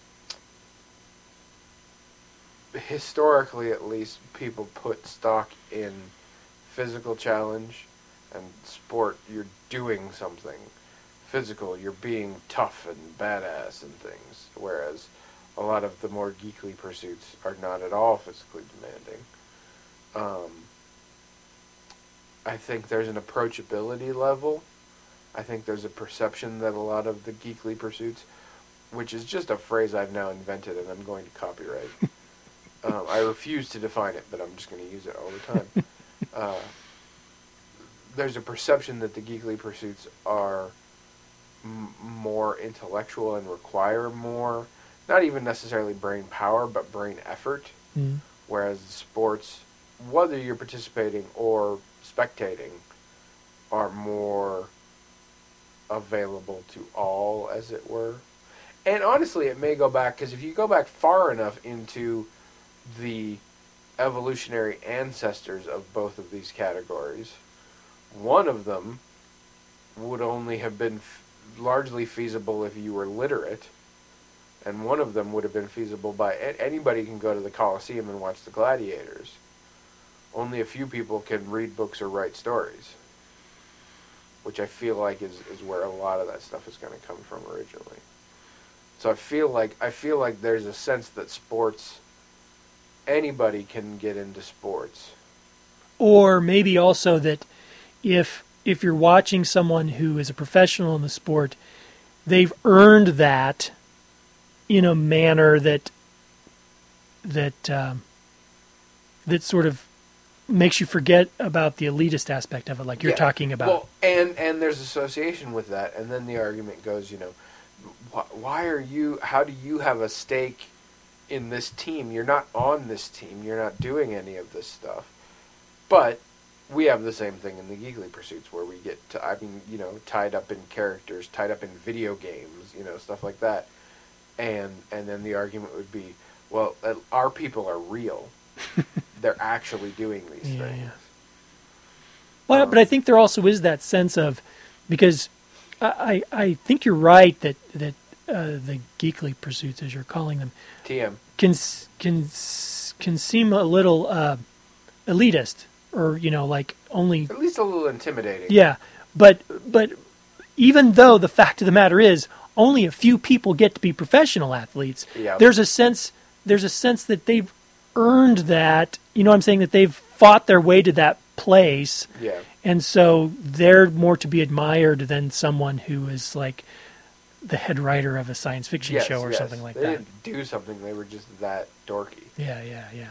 historically, at least, people put stock in physical challenge and sport. You're doing something physical. You're being tough and badass and things. Whereas a lot of the more geekly pursuits are not at all physically demanding. Um, I think there's an approachability level. I think there's a perception that a lot of the geekly pursuits, which is just a phrase I've now invented and I'm going to copyright. um, I refuse to define it, but I'm just going to use it all the time. Uh, there's a perception that the geekly pursuits are m- more intellectual and require more, not even necessarily brain power, but brain effort. Mm. Whereas sports, whether you're participating or spectating, are more available to all, as it were. And honestly, it may go back, because if you go back far enough into the evolutionary ancestors of both of these categories, one of them would only have been f- largely feasible if you were literate, and one of them would have been feasible by a- anybody can go to the Colosseum and watch the gladiators. Only a few people can read books or write stories, which I feel like is, is where a lot of that stuff is going to come from originally. So I feel like I feel like there's a sense that sports, anybody can get into sports. Or maybe also that if if you're watching someone who is a professional in the sport, they've earned that in a manner that that um, that sort of makes you forget about the elitist aspect of it, like you're Yeah. talking about. Well, and and there's association with that, and then the argument goes, you know, wh- why are you? How do you have a stake in this team? You're not on this team. You're not doing any of this stuff. But we have the same thing in the geekly pursuits, where we get, to, I mean, you know, tied up in characters, tied up in video games, you know, stuff like that. And and then the argument would be, well, uh, our people are real. They're actually doing these Yeah, things. yeah. Well, Um, but I think there also is that sense of, because I I, I think you're right that that uh, the geekly pursuits, as you're calling them, T M. can s- can s- can seem a little uh, elitist, or you know, like only At least a little intimidating. yeah. But but even though the fact of the matter is only a few people get to be professional athletes, Yeah. there's a sense there's a sense that they've earned that. You know what I'm saying? That they've fought their way to that place. Yeah. And so they're more to be admired than someone who is like the head writer of a science fiction Yes, show or yes. something like they that. didn't do something. They were just that dorky. Yeah, yeah, yeah.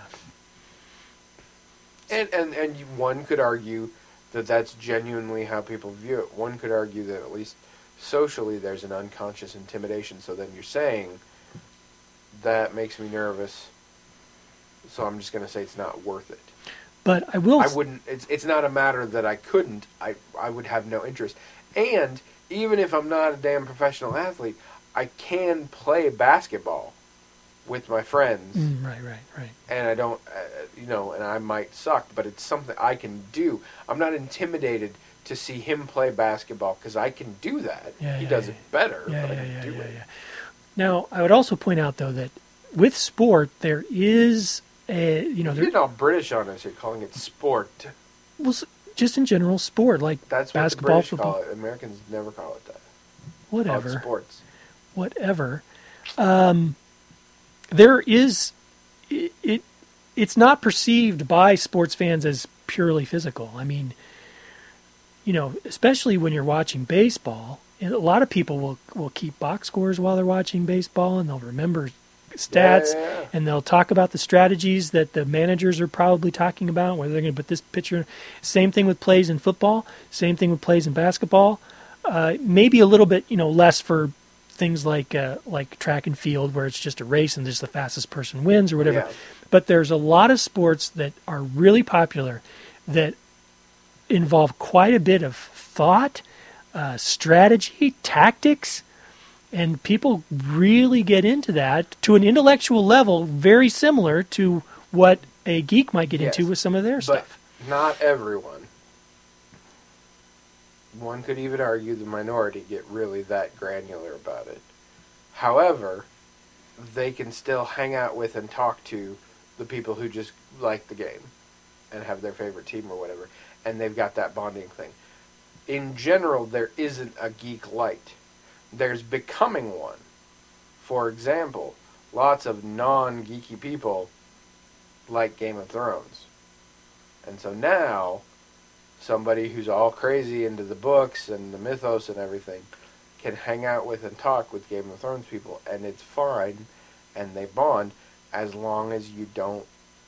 And, and, and you, one could argue that that's genuinely how people view it. One could argue that at least socially there's an unconscious intimidation. So then you're saying, that makes me nervous, so I'm just going to say it's not worth it. But I will. I s- wouldn't. It's it's not a matter that I couldn't. I I would have no interest. And even if I'm not a damn professional athlete, I can play basketball. with my friends, Mm, right, right, right. and I don't, uh, you know, and I might suck, but it's something I can do. I'm not intimidated to see him play basketball because I can do that. Yeah, he yeah, does yeah. it better, Yeah, but I yeah, can yeah, do yeah, it. yeah. Now, I would also point out, though, that with sport, there is a, you know, You're there, getting all British on us. You're calling it sport. well, s- just in general, sport, like That's what basketball, the British football, call it. Americans never call it that. Call it whatever, sports. whatever. Um, there is, it, it, it's not perceived by sports fans as purely physical. I mean, you know, especially when you're watching baseball, and a lot of people will, will keep box scores while they're watching baseball, and they'll remember stats, Yeah, yeah, yeah. and they'll talk about the strategies that the managers are probably talking about, whether they're going to put this pitcher. Same thing with plays in football. Same thing with plays in basketball. Uh, maybe a little bit, you know, less for things like uh, like track and field, where it's just a race and just the fastest person wins or whatever. Yeah. But there's a lot of sports that are really popular that involve quite a bit of thought, uh, strategy, tactics, and people really get into that to an intellectual level very similar to what a geek might get Yes. into with some of their But stuff. not everyone. One could even argue the minority get really that granular about it. However, they can still hang out with and talk to the people who just like the game and have their favorite team or whatever, and they've got that bonding thing. In general, there isn't a geek light. There's becoming one. For example, lots of non-geeky people like Game of Thrones. And so now, somebody who's all crazy into the books and the mythos and everything can hang out with and talk with Game of Thrones people, and it's fine, and they bond, as long as you don't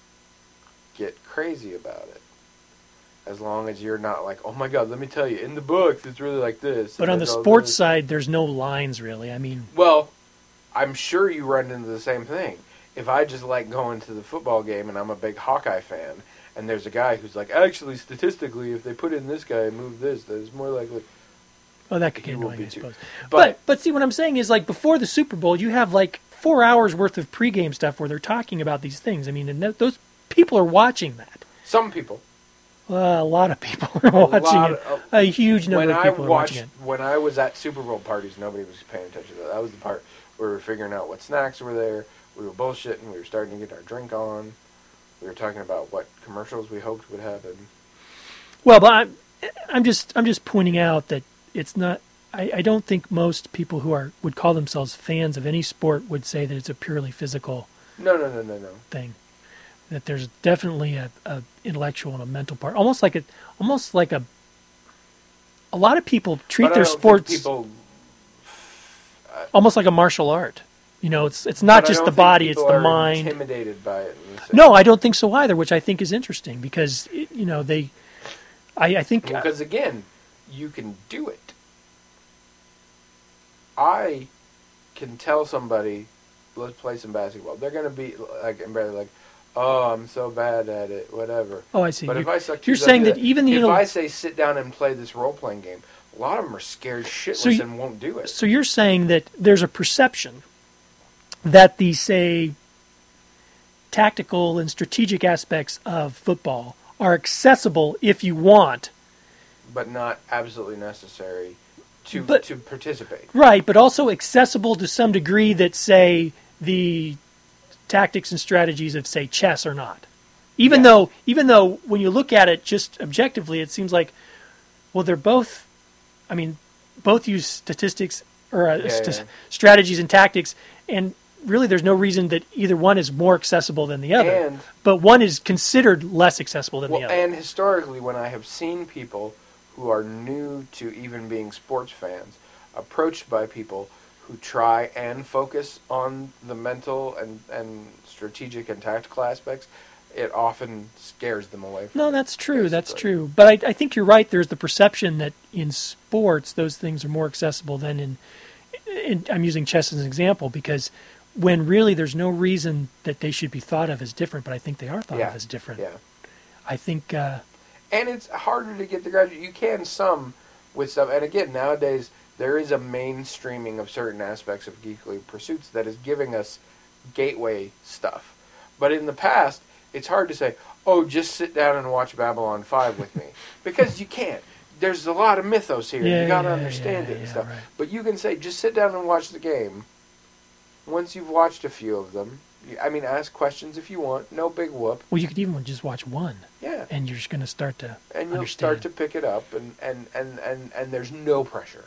get crazy about it. As long as you're not like, oh my god, let me tell you, in the books it's really like this. But and on the there's all sports this. side, there's no lines really. I mean, Well, I'm sure you run into the same thing. If I just like going to the football game and I'm a big Hawkeye fan, and there's a guy who's like, actually, statistically, if they put in this guy and move this, then it's more likely. oh, that could He get will annoying, be I too. suppose. But- But, but see, what I'm saying is, like, before the Super Bowl, you have like four hours worth of pregame stuff where they're talking about these things. I mean, and th- those people are watching that. Some people. Uh, a lot of people are watching lot it. of- A huge number When of I people are watched, watching it. when I was at Super Bowl parties, nobody was paying attention to that. That was the part where we were figuring out what snacks were there. We were bullshitting. We were starting to get our drink on. We were talking about what commercials we hoped would happen. Well, but I'm, I'm just I'm just pointing out that it's not. I, I don't think most people who are would call themselves fans of any sport would say that it's a purely physical No, no, no, no, no. thing. That there's definitely a, a intellectual and a mental part, almost like a almost like a. A lot of people treat But I their don't think sports people. almost like a martial art. You know, it's it's not but I just don't the think body; it's people the are mind. Intimidated by it. in the same- No, I don't think so either, which I think is interesting because it- you know they. I, I think Because again, you can do it. I can tell somebody, let's play some basketball. They're gonna be like, and they're like, oh, I'm so bad at it, whatever. oh, I see. But You- if I suck, you're you saying do that even the if intel- I say sit down and play this role playing game, a lot of them are scared shitless So you- and won't do it. So you're saying that there's a perception that the, say, tactical and strategic aspects of football are accessible if you want, But not absolutely necessary to But- to participate. right, but also accessible to some degree that, say, the tactics and strategies of, say, chess are not. Even Yeah. though, even though when you look at it just objectively, it seems like, well, they're both, I mean, both use statistics or uh, Yeah, st- yeah. strategies and tactics, and really there's no reason that either one is more accessible than the other. And But one is considered less accessible than well, the other. and historically, when I have seen people who are new to even being sports fans approached by people who try and focus on the mental and, and strategic and tactical aspects, it often scares them away from No, it. that's true. That's basically. true. But I, I think you're right. There's the perception that in sports those things are more accessible than in, in. I'm using chess as an example because when really there's no reason that they should be thought of as different, but I think they are thought Yeah. of as different. Yeah. I think. Uh, And it's harder to get the graduate. You can some with stuff. And again, nowadays, there is a mainstreaming of certain aspects of geekly pursuits that is giving us gateway stuff. But in the past, it's hard to say, oh, just sit down and watch Babylon five with me. Because you can't. There's a lot of mythos here. Yeah, you got to yeah, understand yeah, it and yeah, stuff. right. But you can say, just sit down and watch the game. Once you've watched a few of them, you, I mean, ask questions if you want. No big whoop. Well, you could even just watch one, Yeah. and you're just going to start to And you'll understand. start to pick it up, and, and, and, and, and there's no pressure.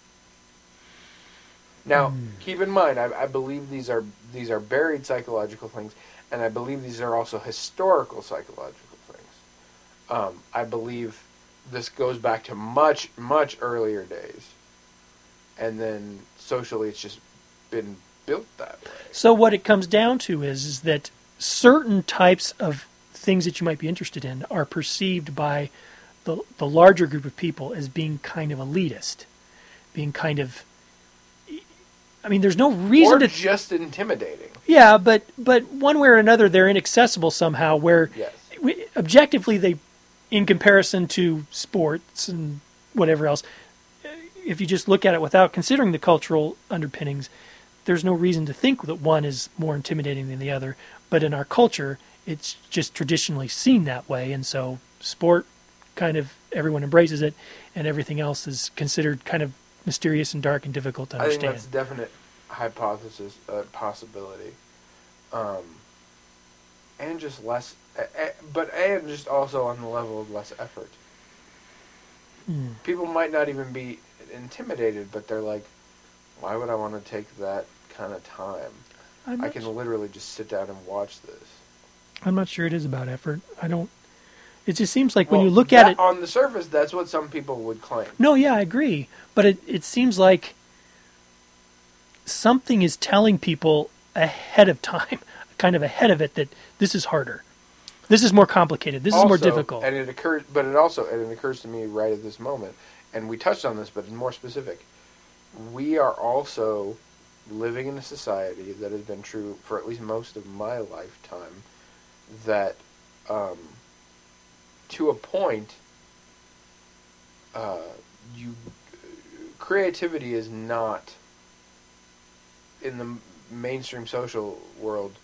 Now, Hmm. keep in mind, I, I believe these are these are buried psychological things, and I believe these are also historical psychological things. Um, I believe this goes back to much, much earlier days, and then socially it's just been built that way. So what it comes down to is, is that certain types of things that you might be interested in are perceived by the, the larger group of people as being kind of elitist, being kind of, I mean, there's no reason Or to, just intimidating. yeah, but, but one way or another, they're inaccessible somehow, where Yes. we- objectively they, in comparison to sports and whatever else, if you just look at it without considering the cultural underpinnings, there's no reason to think that one is more intimidating than the other. But in our culture, it's just traditionally seen that way. And so sport, kind of, everyone embraces it, and everything else is considered kind of mysterious and dark and difficult to I think understand. that's a definite hypothesis, uh, possibility. Um, and just less, uh, uh, but and just also on the level of less effort. Hmm. People might not even be intimidated, but they're like, why would I want to take that kind of time? I'm I not, can literally just sit down and watch this. I'm not sure it is about effort. I don't, it just seems like when Well, you look that- at it, on the surface, that's what some people would claim. no, yeah, I agree. But it, it seems like something is telling people ahead of time, kind of ahead of it, that this is harder. This is more complicated. This is more Also, difficult. And it occurs, but it also, and it occurs to me right at this moment, and we touched on this, but more specific. We are also living in a society that has been true for at least most of my lifetime, that um, to a point, uh, you creativity is not in the mainstream social world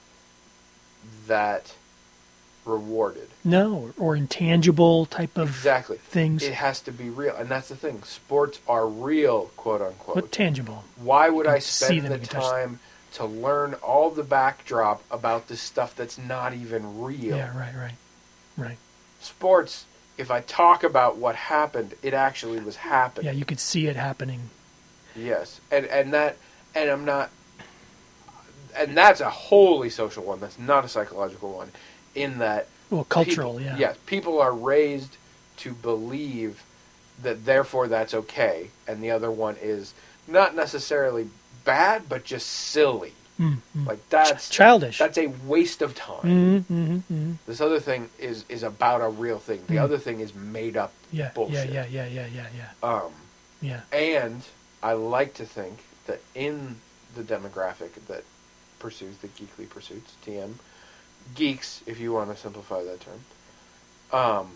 that rewarded. No, or intangible type of Exactly. things. It has to be real, and that's the thing. Sports are real, quote unquote. What tangible? Why would You I can see spend them, the you can touch time to learn all the backdrop about this stuff that's not even real? Yeah, right, right, right. Sports, if I talk about what happened, it actually was happening. Yeah, you could see it happening. Yes, and and that, and I'm not, and that's a wholly social one. That's not a psychological one. In that, Well, cultural, people, yeah. yes, people are raised to believe that therefore that's okay, and the other one is not necessarily bad, but just silly. Mm-hmm. Like that's Childish. That's a waste of time. Mm-hmm, mm-hmm, mm-hmm. This other thing is is about a real thing. The Mm. other thing is made up Yeah, bullshit. yeah, yeah, yeah, yeah, yeah, yeah. Um, Yeah. and I like to think that in the demographic that pursues the geekly pursuits, T M, geeks, if you want to simplify that term, um,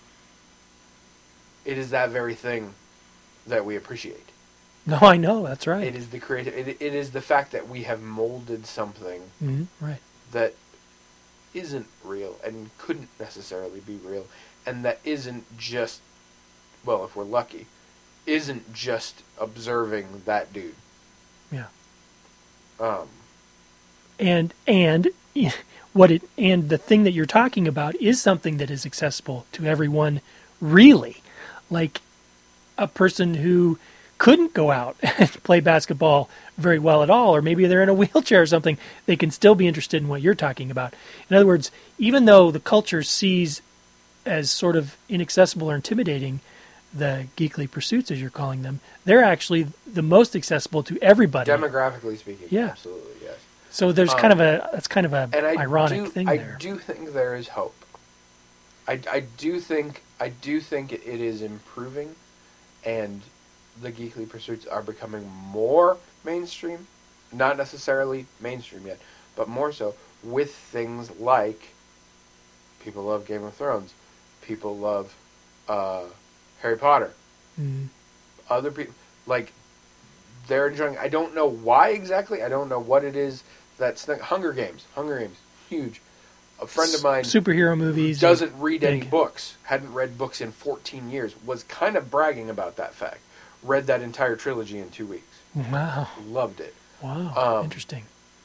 it is that very thing that we appreciate. No, I know, that's right. It is the creative. It, it is the fact that we have molded something Mm-hmm, right. that isn't real and couldn't necessarily be real, and that isn't just, well, if we're lucky, isn't just observing that dude. Yeah. Um, And and what it and the thing that you're talking about is something that is accessible to everyone, really. Like a person who couldn't go out and play basketball very well at all, or maybe they're in a wheelchair or something, they can still be interested in what you're talking about. In other words, even though the culture sees as sort of inaccessible or intimidating the geekly pursuits, as you're calling them, they're actually the most accessible to everybody. demographically speaking, Yeah. absolutely, yes. So there's Um, kind of a that's kind of a And I ironic do, thing I there. do think there is hope. I, I do think I do think it, it is improving, and the geekly pursuits are becoming more mainstream. Not necessarily mainstream yet, but more so with things like people love Game of Thrones, people love uh, Harry Potter, Mm. other people like they're enjoying. I don't know why exactly. I don't know what it is That's the Hunger Games. Hunger Games, huge. A friend of mine superhero movies doesn't read any big. books, hadn't read books in fourteen years, was kind of bragging about that fact. Read that entire trilogy in two weeks. Wow. Loved it. Wow. Um, Interesting.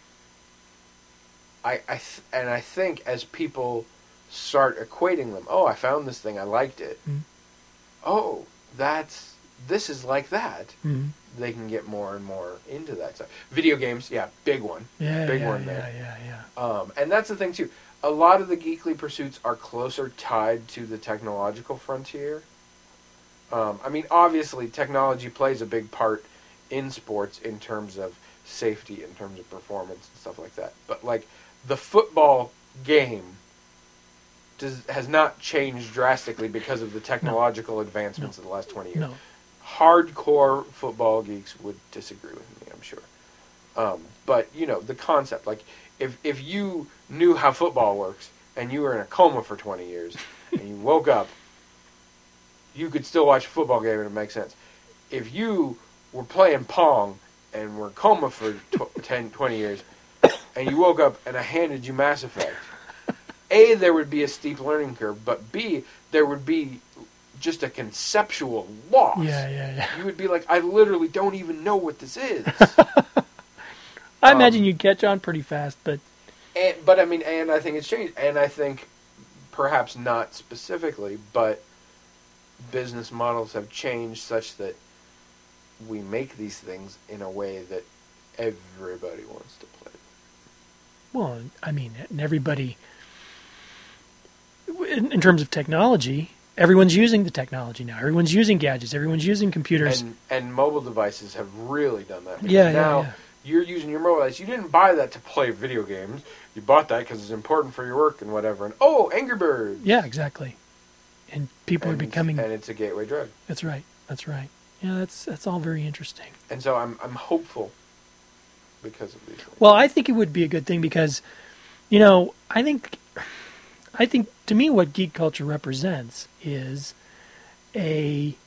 I, I th- and I think as people start equating them, oh, I found this thing, I liked it. Mm. Oh, that's this is like that. Mm-hmm. They can get more and more into that stuff. Video games, yeah, big one, Yeah, big yeah, one yeah, there. yeah, yeah. Um, and that's the thing too. A lot of the geekly pursuits are closer tied to the technological frontier. Um, I mean, obviously, technology plays a big part in sports in terms of safety, in terms of performance and stuff like that. But like the football game does has not changed drastically because of the technological advancements No. of the last twenty years. No. Hardcore football geeks would disagree with me, I'm sure. Um, but you know the concept, like if if you knew how football works and you were in a coma for twenty years and you woke up, you could still watch a football game and it makes sense. If you were playing Pong and were in coma for tw- ten, twenty years and you woke up and I handed you Mass Effect, A, there would be a steep learning curve, but B, there would be just a conceptual loss. Yeah, yeah, yeah. You would be like, I literally don't even know what this is. I Um, imagine you'd catch on pretty fast, but And, but I mean, and I think it's changed. And I think perhaps not specifically, but business models have changed such that we make these things in a way that everybody wants to play. well, I mean, and everybody, in, in terms of technology, everyone's using the technology now. Everyone's using gadgets. Everyone's using computers. And and mobile devices have really done that. Because Yeah, yeah, now yeah. you're using your mobile device. You didn't buy that to play video games. You bought that because it's important for your work and whatever. And oh, Angry Birds. Yeah, exactly. And people and are becoming. and it's a gateway drug. That's right. That's right. Yeah, that's that's all very interesting. And so I'm I'm hopeful because of these things. Well, I think it would be a good thing because, you know, I think, I think to me what geek culture represents is a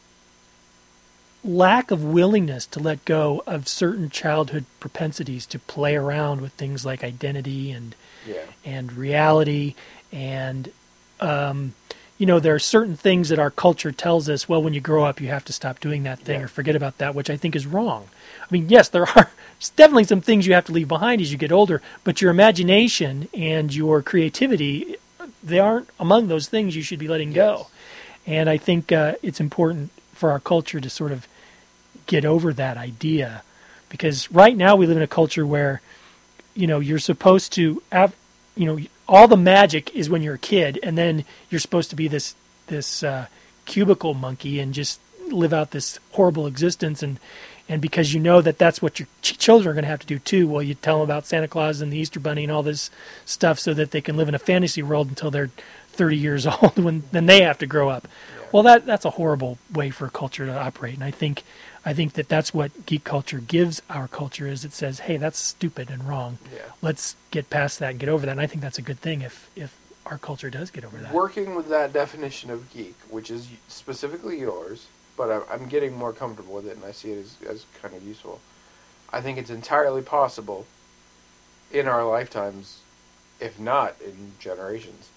lack of willingness to let go of certain childhood propensities to play around with things like identity and Yeah. and reality and um, you know, there are certain things that our culture tells us, well, when you grow up you have to stop doing that thing Yeah. or forget about that, which I think is wrong. I mean, yes, there are definitely some things you have to leave behind as you get older, but your imagination and your creativity, they aren't among those things you should be letting go. Yes. And I think uh, it's important for our culture to sort of get over that idea, because right now we live in a culture where, you know, you're supposed to have, you know, all the magic is when you're a kid, and then you're supposed to be this this uh, cubicle monkey and just live out this horrible existence, and and because you know that that's what your ch- children are going to have to do too. Well, you tell them about Santa Claus and the Easter Bunny and all this stuff so that they can live in a fantasy world until they're thirty years old, when then they have to grow up. Yeah. Well, that that's a horrible way for a culture to operate, and I think I think that that's what geek culture gives our culture, is it says, hey, that's stupid and wrong. Yeah. Let's get past that and get over that. And I think that's a good thing if if our culture does get over that. Working with that definition of geek, which is specifically yours, but I- I'm getting more comfortable with it, and I see it as, as kind of useful. I think it's entirely possible in our lifetimes, if not in generations,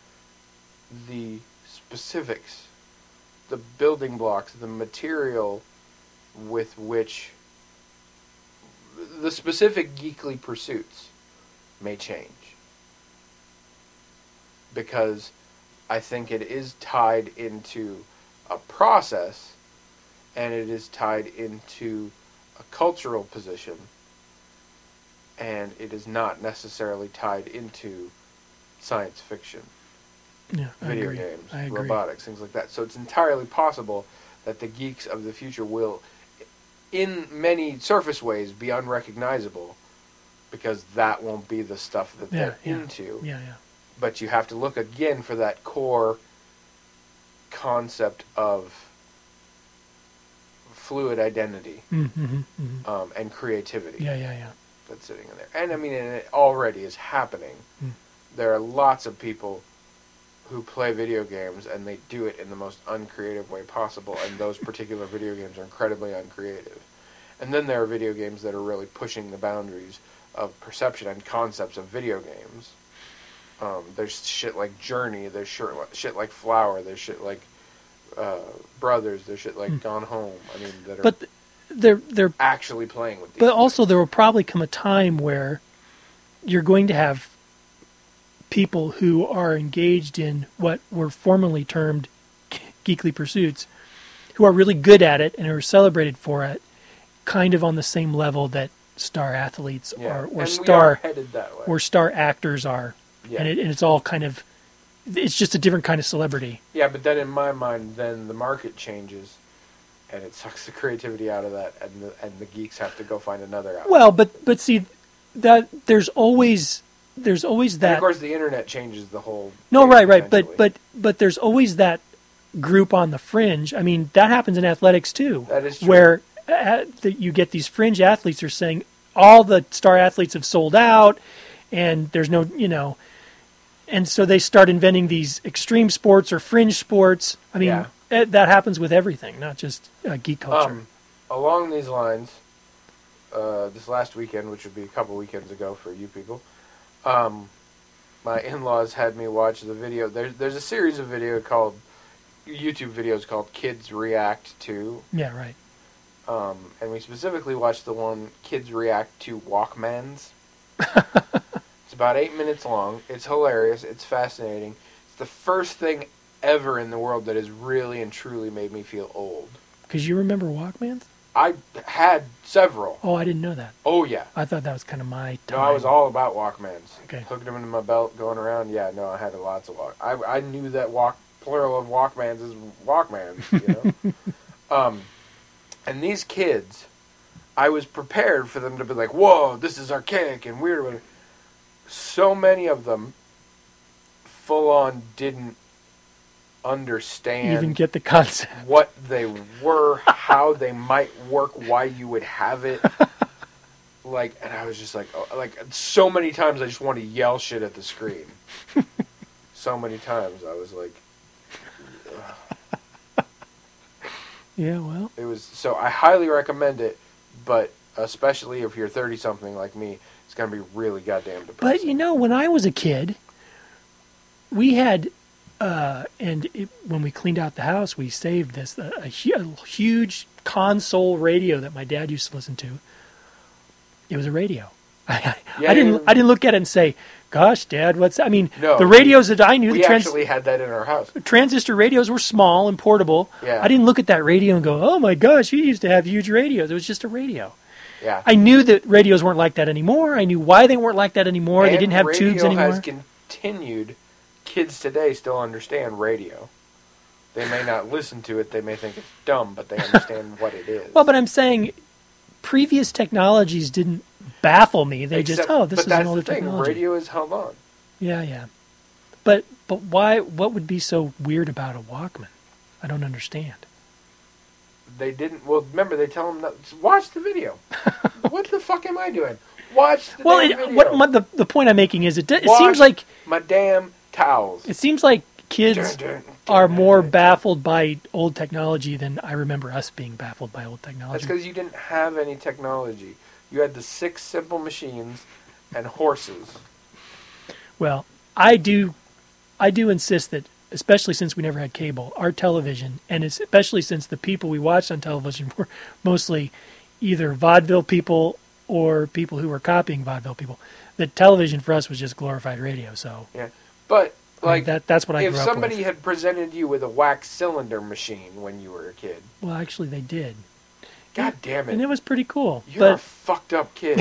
the specifics, the building blocks, the material with which the specific geekly pursuits may change. Because I think it is tied into a process, and it is tied into a cultural position, and it is not necessarily tied into science fiction, Yeah, I video agree. games, I agree. robotics, things like that. So it's entirely possible that the geeks of the future will, in many surface ways, be unrecognizable, because that won't be the stuff that Yeah, they're yeah. into. Yeah, yeah. But you have to look again for that core concept of fluid identity Mm-hmm, mm-hmm. um, and creativity Yeah, yeah, yeah. that's sitting in there. And I mean, and it already is happening. Mm. There are lots of people who play video games, and they do it in the most uncreative way possible, and those particular video games are incredibly uncreative. And then there are video games that are really pushing the boundaries of perception and concepts of video games. Um, there's shit like Journey. There's shit like, shit like Flower. There's shit like uh, Brothers. There's shit like Gone Home. I mean, that are But th- they're they're actually playing with these. But also, there will probably come a time where you're going to have people who are engaged in what were formerly termed geekly pursuits, who are really good at it and are celebrated for it, kind of on the same level that star athletes yeah. are, or and star we are headed that way. or star actors are, Yeah. and, it, and it's all kind of, it's just a different kind of celebrity. Yeah, but then in my mind, then the market changes, and it sucks the creativity out of that, and the and the geeks have to go find another outlet. Well, but but see, that there's always there's always that. And of course, the internet changes the whole. No, thing, right, right, but potentially. but but there's always that group on the fringe. I mean, that happens in athletics too. That is true. Where uh, the, you get these fringe athletes are saying all the star athletes have sold out, and there's no, you know, and so they start inventing these extreme sports or fringe sports. I mean, Yeah. eh, that happens with everything, not just uh, geek culture. Um, along these lines, uh, this last weekend, which would be a couple weekends ago for you people, um, my in-laws had me watch the video. There's there's a series of video called YouTube videos called Kids React to, yeah, right. um, and we specifically watched the one Kids React to Walkmans. It's about eight minutes long. It's hilarious. It's fascinating. It's the first thing ever in the world that has really and truly made me feel old. Because you remember Walkmans? I had several. Oh, I didn't know that. Oh, yeah. I thought that was kind of my time. No, I was all about Walkmans. Okay. Hooked them into my belt, going around. Yeah, no, I had lots of walk. I, I knew that walk plural of Walkmans is Walkmans, you know? um, and these kids, I was prepared for them to be like, whoa, this is archaic and weird. So many of them full on didn't understand Even get the concept. what they were, how they might work, why you would have it. Like, and I was just like, oh, like so many times I just want to yell shit at the screen. So many times I was like, ugh. Yeah, well. It was, so I highly recommend it, but especially if you're thirty something like me, it's going to be really goddamn depressing. But, you know, when I was a kid, we had, uh, and it, when we cleaned out the house, we saved this, a, a, hu- a huge console radio that my dad used to listen to. It was a radio. I, Yeah, I didn't yeah. I didn't look at it and say, gosh, Dad, what's that? I mean, No, the radios that I knew, we the trans- actually had that in our house. transistor radios were small and portable. Yeah. I didn't look at that radio and go, oh my gosh, you used to have huge radios. It was just a radio. Yeah. I knew that radios weren't like that anymore. I knew why they weren't like that anymore. They And didn't have radio tubes anymore. has continued. Kids today still understand radio. They may not listen to it. They may think it's dumb, but they understand what it is. Well, but I'm saying previous technologies didn't baffle me. They Except- just, oh, this but is that's an older the thing. technology. Radio is held on. Yeah, yeah. But but why? What would be so weird about a Walkman? I don't understand. They didn't. Well, remember they tell them not, watch the video. What the fuck am I doing? Watch the Well, damn it, video. what my, the the point I'm making is it, it Wash seems like my damn towels. it seems like kids Dun, dun, dun, are dun, more dun. baffled by old technology than I remember us being baffled by old technology. That's because you didn't have any technology. You had the six simple machines and horses. Well, I do, I do insist that, especially since we never had cable, our television, and especially since the people we watched on television were mostly either vaudeville people or people who were copying vaudeville people, that television for us was just glorified radio. So Yeah, but I mean, like that, that's what I if grew up somebody with. had presented you with a wax cylinder machine when you were a kid, Well, actually, they did, god damn and it, it was pretty cool. you're a but fucked up kid.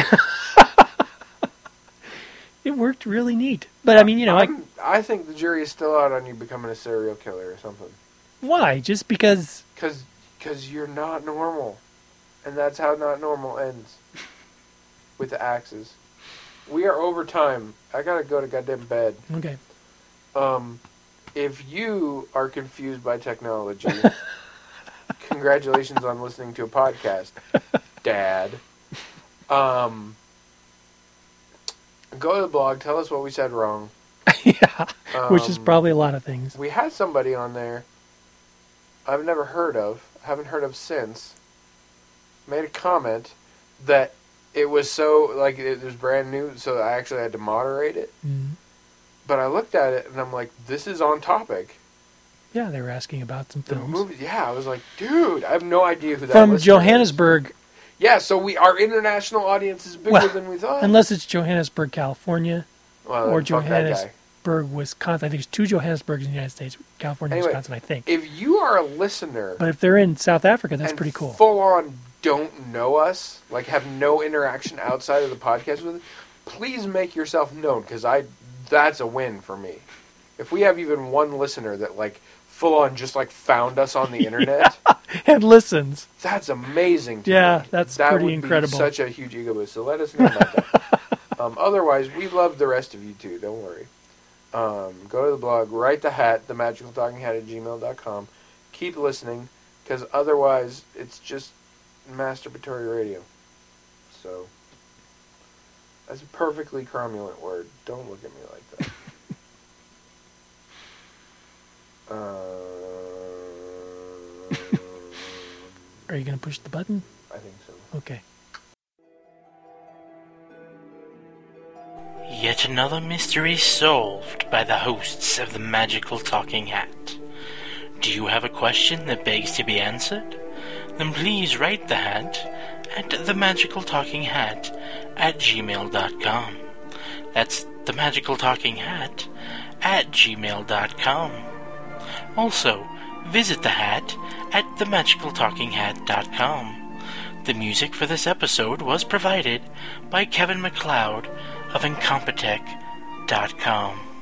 it worked really neat. But I mean, you know, I, I'm- I think the jury is still out on you becoming a serial killer or something. why? Just because? Because cause you're not normal. And that's how not normal ends. With the axes. We are over time. I gotta go to goddamn bed. Okay. Um, if you are confused by technology, congratulations on listening to a podcast, Dad. Um, go to the blog. Tell us what we said wrong. Yeah, which is Um, probably a lot of things. We had somebody on there I've never heard of, haven't heard of since, made a comment that it was so, like, it was brand new, so I actually had to moderate it. Mm. But I looked at it, and I'm like, this is on topic. Yeah, they were asking about some The films. movie, yeah, I was like, dude, I have no idea who that From listener is. Johannesburg, Yeah, so we our international audience is bigger Well, than we thought. unless it's Johannesburg, California, well, or then fuck that guy. Johannesburg, Wisconsin. I think there's two Johannesburgs in the United States, California, Anyway, Wisconsin, I think. If you are a listener But if they're in South Africa, that's and pretty cool. full on don't know us, like have no interaction outside of the podcast with us, please make yourself known, because I that's a win for me. If we have even one listener that like full on just like found us on the internet, And listens. that's amazing to Yeah, me. that's that pretty would incredible. Be such a huge ego boost. So let us know about that. um, otherwise, we love the rest of you too. Don't worry. Um, go to the blog, write the hat, the magical talking hat at gmail dot com. Keep listening, because otherwise it's just masturbatory radio. So that's a perfectly cromulent word. Don't look at me like that. uh, Are you going to push the button? I think so. Okay. Yet another mystery solved by the hosts of the Magical Talking Hat. Do you have a question that begs to be answered? Then please write the hat at themagicaltalkinghat at gmail dot com. That's themagicaltalkinghat at gmail dot com. Also, visit the hat at themagicaltalkinghat dot com. The music for this episode was provided by Kevin MacLeod of Incompetech dot com.